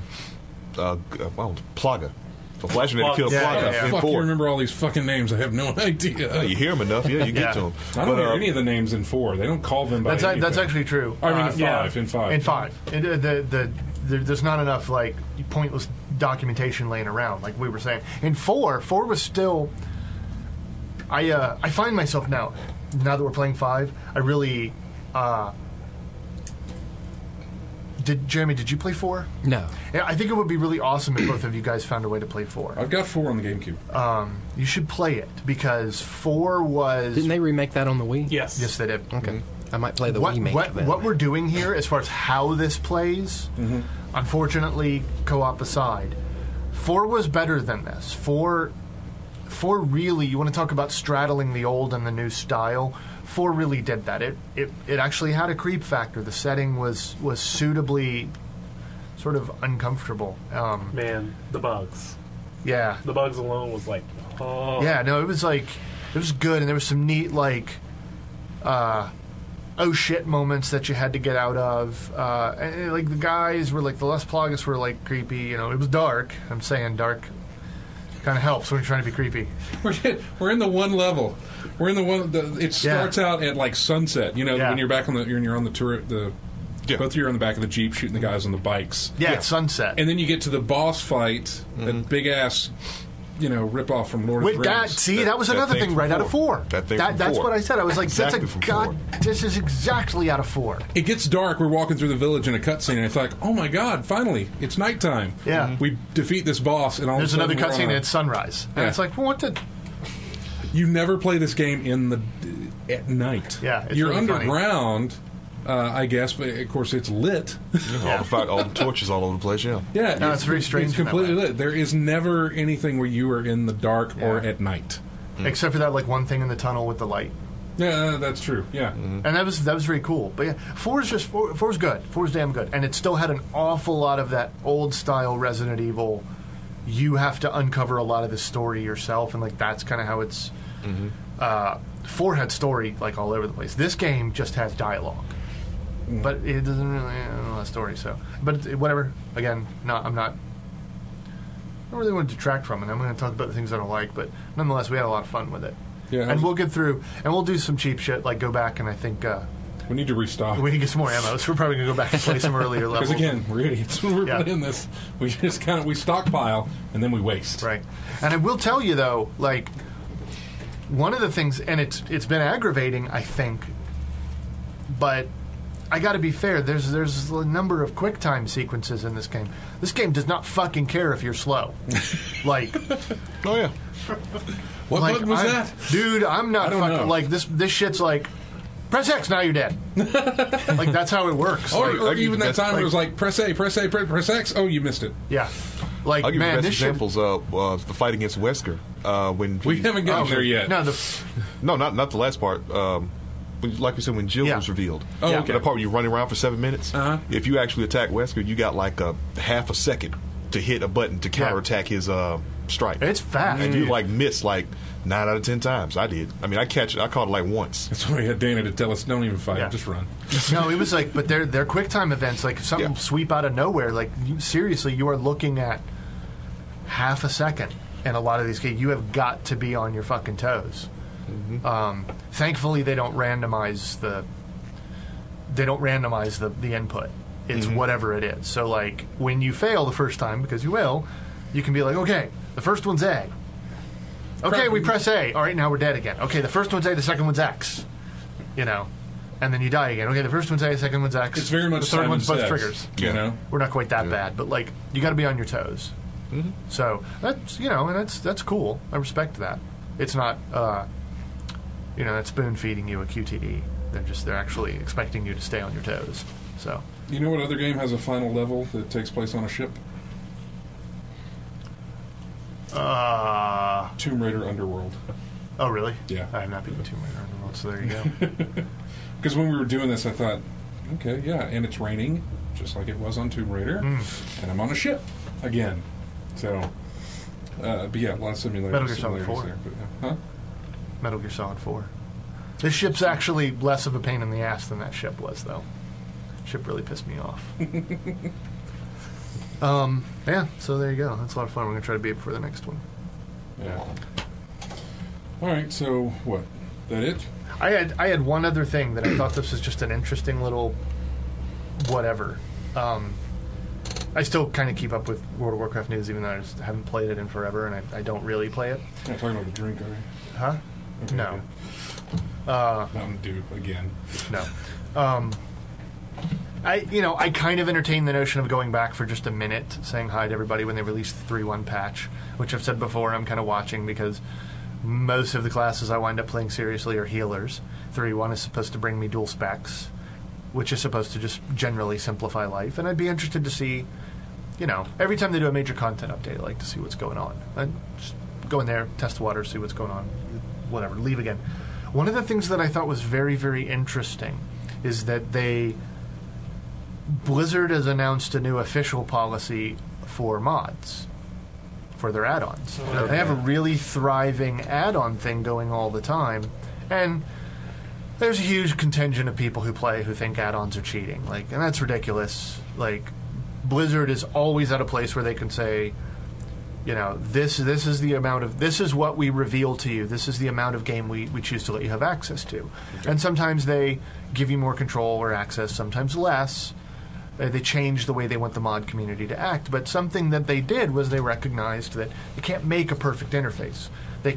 Plaga. So flash grenade killed Yeah, Plaga yeah, yeah. in fuck, 4. you remember all these fucking names? I have no idea. You hear them enough, you get to them. I don't hear any of the names in 4. They don't call them by anything. That's actually true. I mean, in 5. yeah. In 5. In 5, there's not enough like pointless documentation laying around, like we were saying. In 4 was still. I find myself now that we're playing 5, I really. Jeremy, did you play 4? No. Yeah, I think it would be really awesome if both of you guys found a way to play 4. I've got 4 on the GameCube. You should play it because 4 was. Didn't they remake that on the Wii? Yes. Yes, they did. Okay. I might play the What, remake then. what we're doing here, as far as how this plays, unfortunately, co-op aside, 4 was better than this. 4 really, you want to talk about straddling the old and the new style. 4 really did that. It actually had a creep factor. The setting was suitably sort of uncomfortable. Man, the bugs. Yeah. The bugs alone was like, oh. Yeah, no, it was good, and there was some neat, like, oh shit moments that you had to get out of. And, like, the guys were, like, the Las Plagas were, like, creepy. You know, it was dark. I'm saying dark kind of helps when you're trying to be creepy. We're in the one level. We're in the one. It starts out at like sunset. You know, when you're back on the, you're on the tour. Both of you are on the back of the Jeep shooting the guys on the bikes. Yeah, it's sunset. And then you get to the boss fight, that big ass, rip off from Lord of the With that, Rings. see, that was that another thing thing from right out of 4. That thing from That's 4. what I said. I was like, Exactly that's a from god. 4. This is exactly out of 4. It gets dark. We're walking through the village in a cutscene, and it's like, oh my god, finally, it's nighttime. Yeah. We defeat this boss, and all There's of a sudden another we're on cutscene a- and it's sunrise. And Yeah. it's like, well, what the. You never play this game in the at night. Yeah, it's you're really funny. underground, I guess, but of course it's lit. All the torches all over the place. Yeah. Yeah, No, it's very strange It's in that completely way. lit. There is never anything where you are in the dark or Yeah. at night. Except for that, like, one thing in the tunnel with the light. Yeah, that's true. Yeah. And that was very cool. But yeah, 4's good. 4's damn good. And it still had an awful lot of that old style Resident Evil. You have to uncover a lot of the story yourself, and like that's kind of how it's. 4 had story like all over the place. This game just has dialogue, but it doesn't really have a lot of story. So, but whatever. Again, I'm not. I don't really want to detract from it. I'm going to talk about the things I don't like, but nonetheless, we had a lot of fun with it. Yeah. And we'll get through, and we'll do some cheap shit, like go back and I think We need to restock. we need to get some more ammo. So we're probably gonna go back and play some earlier levels. Because again, we're idiots when we're Yeah. playing this. We just we stockpile and then we waste. Right. And I will tell you though, like one of the things, and it's been aggravating, I think, but I got to be fair. There's a number of quick time sequences in this game. This game does not fucking care if you're slow. Like. Oh yeah. What Like, bug was that? Dude, I'm not I don't fucking know. like this shit's like press X, now you're dead. Like that's how it works. Or, Like, or even that time like- it was like press A, press X. Oh, you missed it. yeah. Like I'll give man, you the this best shit examples. The fight against Wesker. When We haven't gotten there yet. No, No, not the last part. Like we said, when Jill Yeah. was revealed. Oh, Yeah. okay. The part where you're running around for 7 minutes. Uh-huh. If you actually attack Wesker, you got like a half a second to hit a button to counterattack his strike. it's fast. And you like miss like 9 out of 10 times. I did. I mean, I caught it like once. That's why we had Dana to tell us, don't even fight, Yeah. just run. No, it was like, but they're quick time events. Like if something Yeah. sweep out of nowhere. Like seriously, you are looking at half a second in a lot of these games. You have got to be on your fucking toes. Thankfully, they don't randomize the input. It's whatever it is. So like when you fail the first time, because you will, you can be like, okay, the first one's A. Okay, we press A. All right, now we're dead again. Okay, the first one's A, the second one's X. You know, and then you die again. Okay, the first one's A, the second one's X. It's very much the third Simon one's both Says, triggers. You Yeah. know? We're not quite that bad, but like you got to be on your toes. So that's and that's cool. I respect that. It's not that's spoon feeding you a QTE. They're actually expecting you to stay on your toes. So You know what other game has a final level that takes place on a ship? Tomb Raider Underworld. oh really? Yeah. I have not beaten Tomb Raider Underworld, so there you go. Because when we were doing this, I thought, okay, yeah, and it's raining, just like it was on Tomb Raider, and I'm on a ship again. So, but yeah, a lot of similarities. Metal Gear Solid 4. There, but, huh? Metal Gear Solid 4. This ship's actually less of a pain in the ass than that ship was, though. Ship really pissed me off. Yeah, so there you go. That's a lot of fun. We're going to try to beat it for the next one. Yeah. All right, so what? That it? I had one other thing that I thought this was just an interesting little whatever. I still kind of keep up with World of Warcraft news, even though I just haven't played it in forever, and I don't really play it. Not talking about the drink, are we? Huh? Okay, No. Mountain Dew again. No. I kind of entertain the notion of going back for just a minute, saying hi to everybody when they release the 3.1 patch, which I've said before I'm kind of watching because most of the classes I wind up playing seriously are healers. 3.1 is supposed to bring me dual specs, which is supposed to just generally simplify life, and I'd be interested to see, every time they do a major content update, I like to see what's going on. I'd just go in there, test the water, see what's going on, whatever, leave again. One of the things that I thought was very, very interesting is that Blizzard has announced a new official policy for mods, for their add-ons. They have a really thriving add-on thing going all the time, and there's a huge contingent of people who think add-ons are cheating, and that's ridiculous. Blizzard is always at a place where they can say, this is the amount of, this is what we reveal to you, this is the amount of game we choose to let you have access to. Okay. And sometimes they give you more control or access, sometimes less. They change the way they want the mod community to act. But something that they did was they recognized that you can't make a perfect interface.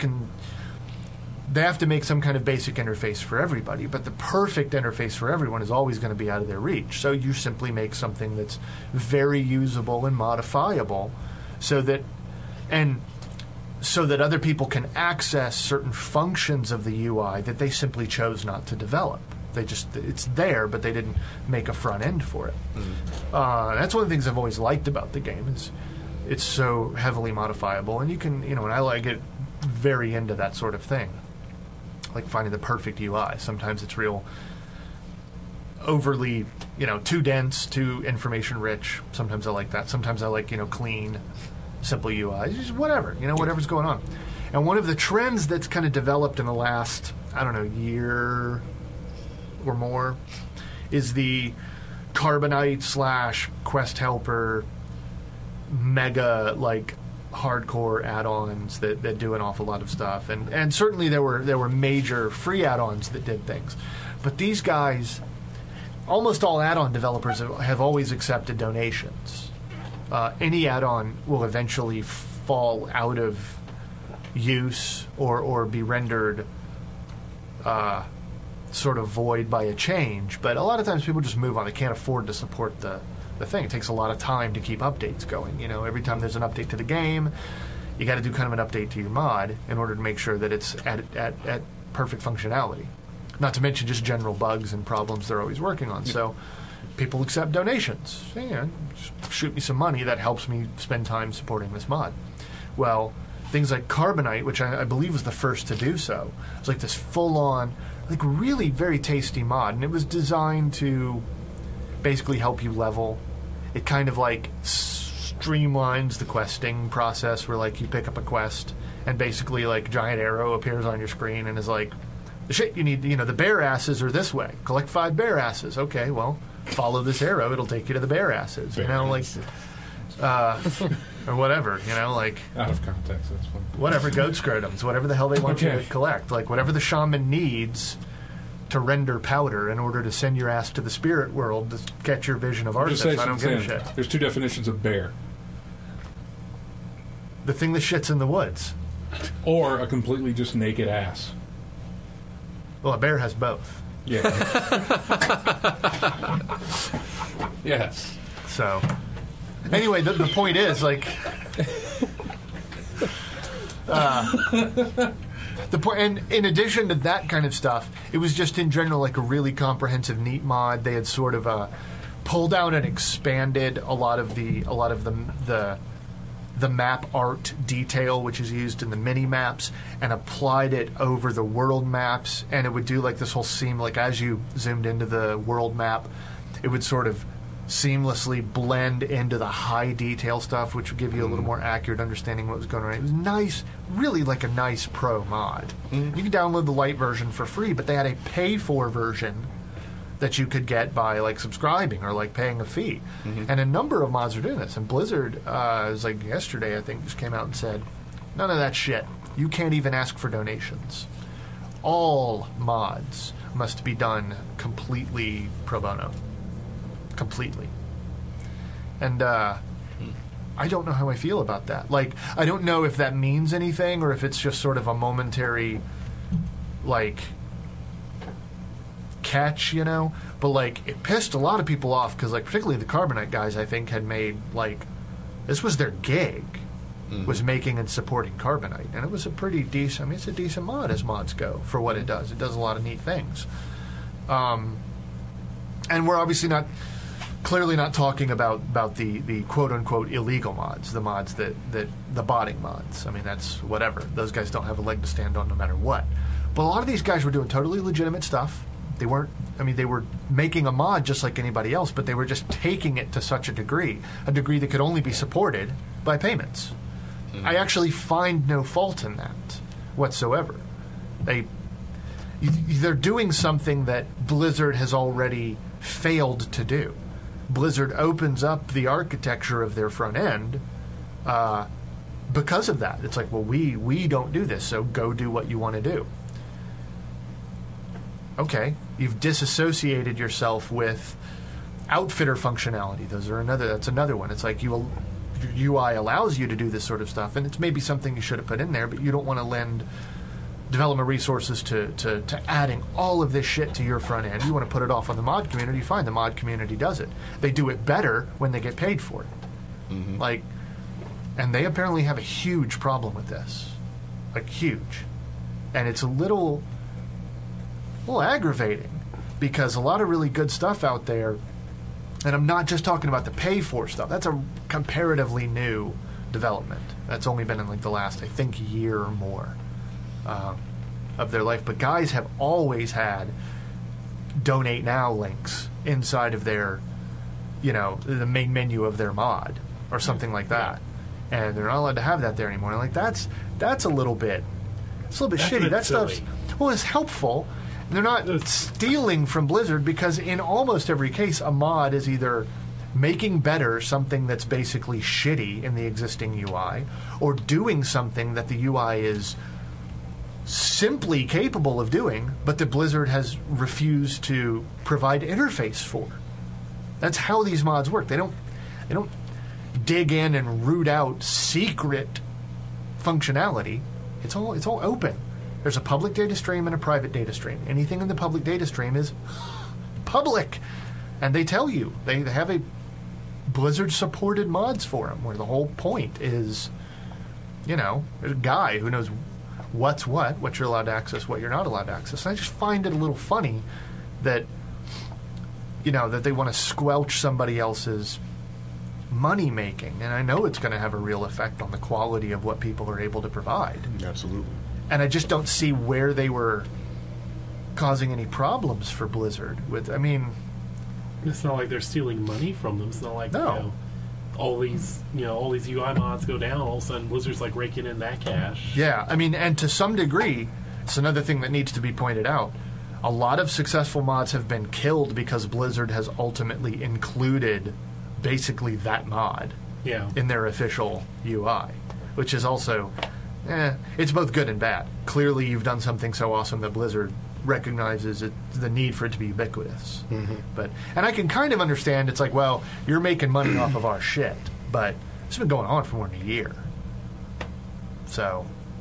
They have to make some kind of basic interface for everybody, but the perfect interface for everyone is always going to be out of their reach. So you simply make something that's very usable and modifiable so that so that other people can access certain functions of the UI that they simply chose not to develop. It's there, but they didn't make a front end for it. That's one of the things I've always liked about the game is it's so heavily modifiable, and you can, and I get very into that sort of thing, like finding the perfect UI. Sometimes it's real overly, too dense, too information rich. Sometimes I like that. Sometimes I like, clean, simple UI. Just whatever, whatever's going on. And one of the trends that's kind of developed in the last, year or more is the Carbonite / Quest Helper mega hardcore add-ons that do an awful lot of stuff, and certainly there were major free add-ons that did things, but these guys, almost all add-on developers have always accepted donations. Any add-on will eventually fall out of use or be rendered sort of void by a change, but a lot of times people just move on. They can't afford to support the thing. It takes a lot of time to keep updates going. Every time there's an update to the game, you got to do kind of an update to your mod in order to make sure that it's at perfect functionality. Not to mention just general bugs and problems they're always working on. So people accept donations. Just shoot me some money, that helps me spend time supporting this mod. Well, things like Carbonite, which I believe was the first to do so, it's like this full-on, really very tasty mod, and it was designed to basically help you level. It kind of streamlines the questing process, where you pick up a quest and basically giant arrow appears on your screen and is the shit you need, the bear asses are this way, collect 5 bear asses. Okay, well, follow this arrow, it'll take you to the bear asses, or whatever, out of context, that's fine. Whatever, goat scrotums, whatever the hell they want you to collect, whatever the shaman needs to render powder in order to send your ass to the spirit world to get your vision of Arthas. I don't give a shit. There's 2 definitions of bear. The thing that shits in the woods. Or a completely just naked ass. Well, a bear has both. Yeah. Yes. So, anyway, the point is, the point, and in addition to that kind of stuff, it was just in general a really comprehensive, neat mod. They had sort of pulled out and expanded a lot of the map art detail, which is used in the mini maps, and applied it over the world maps. And it would do this whole seam, as you zoomed into the world map, it would sort of seamlessly blend into the high detail stuff, which would give you a little more accurate understanding of what was going on. It was nice, really a nice pro mod. You can download the light version for free, but they had a pay-for version that you could get by subscribing or paying a fee. And a number of mods are doing this. And Blizzard, it was yesterday, I think, just came out and said, none of that shit. You can't even ask for donations. All mods must be done completely pro bono. Completely. And I don't know how I feel about that. I don't know if that means anything or if it's just sort of a momentary catch, but it pissed a lot of people off because particularly the Carbonite guys, I think, had made this was their gig, was making and supporting Carbonite, and it was a pretty decent, it's a decent mod as mods go for what it does. It does a lot of neat things. And we're obviously clearly not talking about the quote-unquote illegal mods, the mods that the botting mods. That's whatever. Those guys don't have a leg to stand on no matter what. But a lot of these guys were doing totally legitimate stuff. They weren't, they were making a mod just like anybody else, but they were just taking it to such a degree that could only be supported by payments. I actually find no fault in that whatsoever. They're doing something that Blizzard has already failed to do. Blizzard opens up the architecture of their front end because of that. It's well, we don't do this, so go do what you want to do. Okay, you've disassociated yourself with outfitter functionality. That's another one. It's your UI allows you to do this sort of stuff, and it's maybe something you should have put in there, but you don't want to lend development resources to adding all of this shit to your front end. You want to put it off on the mod community, fine, the mod community does it. They do it better when they get paid for it. And they apparently have a huge problem with this. like huge, and it's a little aggravating because a lot of really good stuff out there, and I'm not just talking about the pay for stuff. That's a comparatively new development. That's only been in like the last, I think, year or more of their life. But guys have always had donate now links inside of their, the main menu of their mod or something like that, and they're not allowed to have that there anymore. And like that's a little bit shitty. That stuff's it's helpful. They're not stealing from Blizzard because in almost every case, a mod is either making better something that's basically shitty in the existing UI, or doing something that the UI is simply capable of doing, but that Blizzard has refused to provide interface for. That's how these mods work. They don't dig in and root out secret functionality. It's all open. There's a public data stream and a private data stream. Anything in the public data stream is public, and they tell you they have a Blizzard supported mods for them, where the whole point is, there's a guy who knows what you're allowed to access, what you're not allowed to access. And I just find it a little funny that that they want to squelch somebody else's money making, and I know it's going to have a real effect on the quality of what people are able to provide. Absolutely. And I just don't see where they were causing any problems for Blizzard. It's not like they're stealing money from them. It's not like all these UI mods go down. All of a sudden, Blizzard's like raking in that cash. Yeah, and to some degree, it's another thing that needs to be pointed out. A lot of successful mods have been killed because Blizzard has ultimately included basically that mod in their official UI, which is also, it's both good and bad. Clearly, you've done something so awesome that Blizzard recognizes the need for it to be ubiquitous. Mm-hmm. And I can kind of understand, it's like, well, you're making money off of our shit, but it's been going on for more than a year. So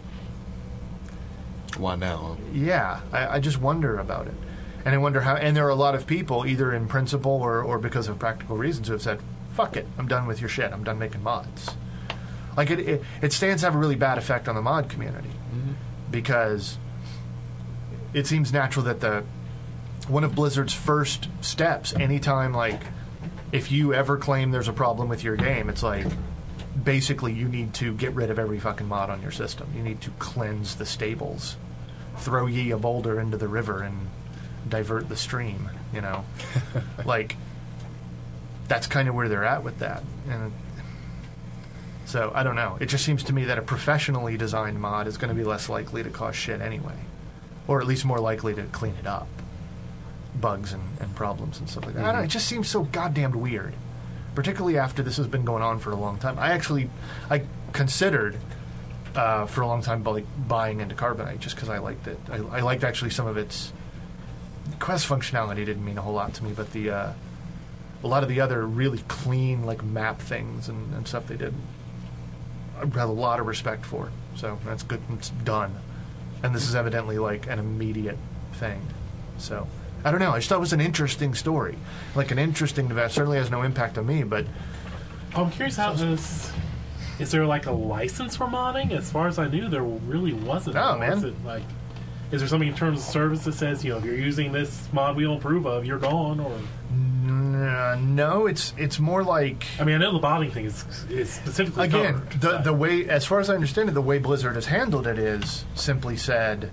why now? Yeah, I just wonder about it. And I wonder how, and there are a lot of people, either in principle or because of practical reasons, who have said, fuck it, I'm done with your shit, I'm done making mods. Like, it stands to have a really bad effect on the mod community, because it seems natural that one of Blizzard's first steps, anytime, like, if you ever claim there's a problem with your game, it's like, basically you need to get rid of every fucking mod on your system. You need to cleanse the stables. Throw ye a boulder into the river and divert the stream, Like, that's kind of where they're at with that. And so, I don't know. It just seems to me that a professionally designed mod is going to be less likely to cause shit anyway. Or at least more likely to clean it up. Bugs and problems and stuff like that. I don't know, it just seems so goddamn weird. Particularly after this has been going on for a long time. I considered for a long time buying into Carbonite just because I liked it. I liked actually some of its quest functionality. Didn't mean a whole lot to me, but a lot of the other really clean like map things and stuff they did, I have a lot of respect for. So that's good. It's done, and this is evidently like an immediate thing. So I don't know. I just thought it was an interesting story, like an interesting event. Certainly has no impact on me, but I'm curious how this. Is there like a license for modding? As far as I knew, there really wasn't. Oh man! Is there something in terms of service that says, if you're using this mod we don't approve of, you're gone? Or no, it's more like. I know the modding thing is specifically again covered, the way, as far as I understand it, the way Blizzard has handled it is simply said,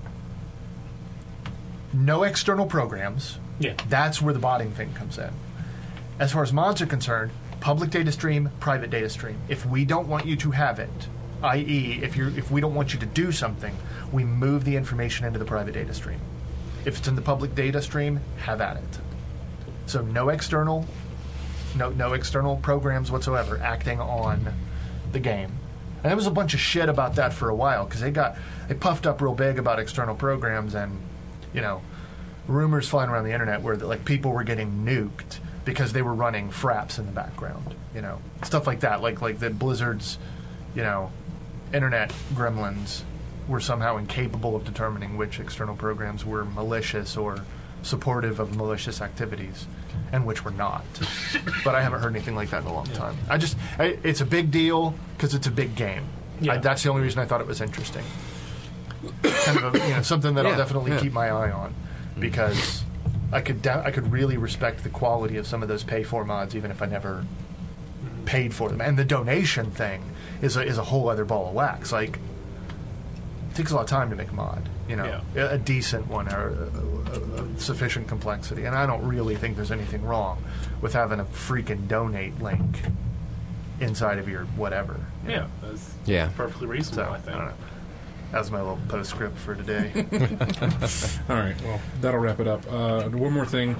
no external programs. Yeah, that's where the botting thing comes in. As far as mods are concerned, public data stream, private data stream. If we don't want you to have it, i.e., if we don't want you to do something, we move the information into the private data stream. If it's in the public data stream, have at it. So no external programs whatsoever acting on the game. And there was a bunch of shit about that for a while because they puffed up real big about external programs, and rumors flying around the internet where like people were getting nuked because they were running fraps in the background, stuff like that, like the Blizzard's, internet gremlins were somehow incapable of determining which external programs were malicious or supportive of malicious activities and which were not. But I haven't heard anything like that in a long time. It's a big deal because it's a big game. Yeah. That's the only reason I thought it was interesting. kind of something that I'll Yeah, definitely yeah. keep my eye on, because I could really respect the quality of some of those pay for mods, even if I never paid for them. And the donation thing is a whole other ball of wax. Like, it takes a lot of time to make a mod, a decent one or a sufficient complexity. And I don't really think there's anything wrong with having a freaking donate link inside of your whatever. Yeah, that's Yeah. perfectly reasonable, So, I I think. don't know. That was my little postscript for today. All right, well, that'll wrap it up. One more thing.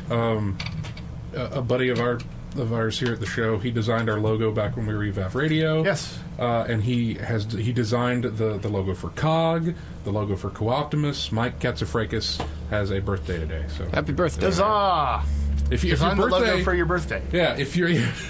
A buddy of ours here at the show, he designed our logo back when we were EVAF Radio. Yes. And he designed the logo for COG, the logo for Co-Optimus. Mike Katsifrakis has a birthday today. So Happy birthday. Huzzah! if your Design the birthday logo for your birthday. Yeah, if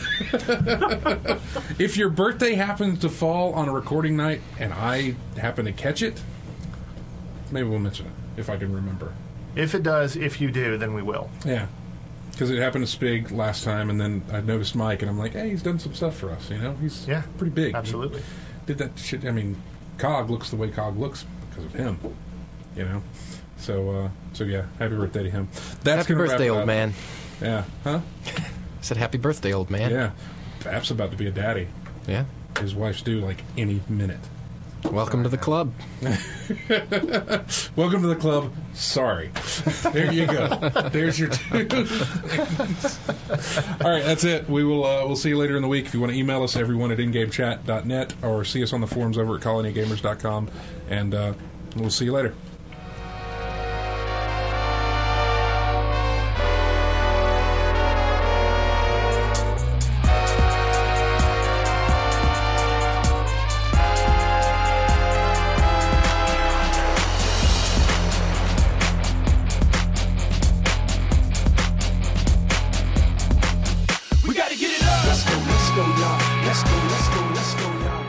your birthday happens to fall on a recording night and I happen to catch it, maybe we'll mention it if I can remember. If it does, if you do, then we will. Yeah, because it happened to Spig last time, and then I noticed Mike, and I'm like, hey, he's done some stuff for us. He's pretty big. Absolutely. He did that shit. I mean, COG looks the way COG looks because of him. So yeah, happy birthday to him. That's Happy gonna wrap birthday, it old up. man. Yeah, huh? I said happy birthday, old man. Yeah, Fap's about to be a daddy. Yeah. His wife's due like any minute. Welcome to the club. Welcome to the club. Sorry. There you go. There's your two. All right, that's it. We'll see you later in the week. If you want to email us, everyone at ingamechat.net, or see us on the forums over at colonygamers.com, and we'll see you later. We gotta get it up. Let's go, y'all. Let's go, y'all.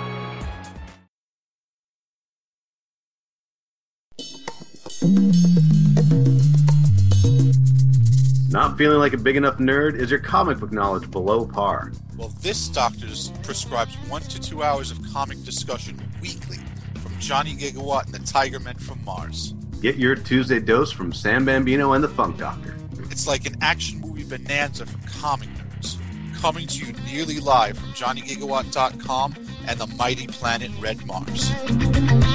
Not feeling like a big enough nerd? Is your comic book knowledge below par? Well, this doctor's prescribes 1 to 2 hours of comic discussion weekly from Johnny Gigawatt and the Tiger Men from Mars. Get your Tuesday dose from Sam Bambino and the Funk Doctor. It's like an action movie bonanza for comic nerds. Coming to you nearly live from JohnnyGigawatt.com and the mighty planet Red Mars.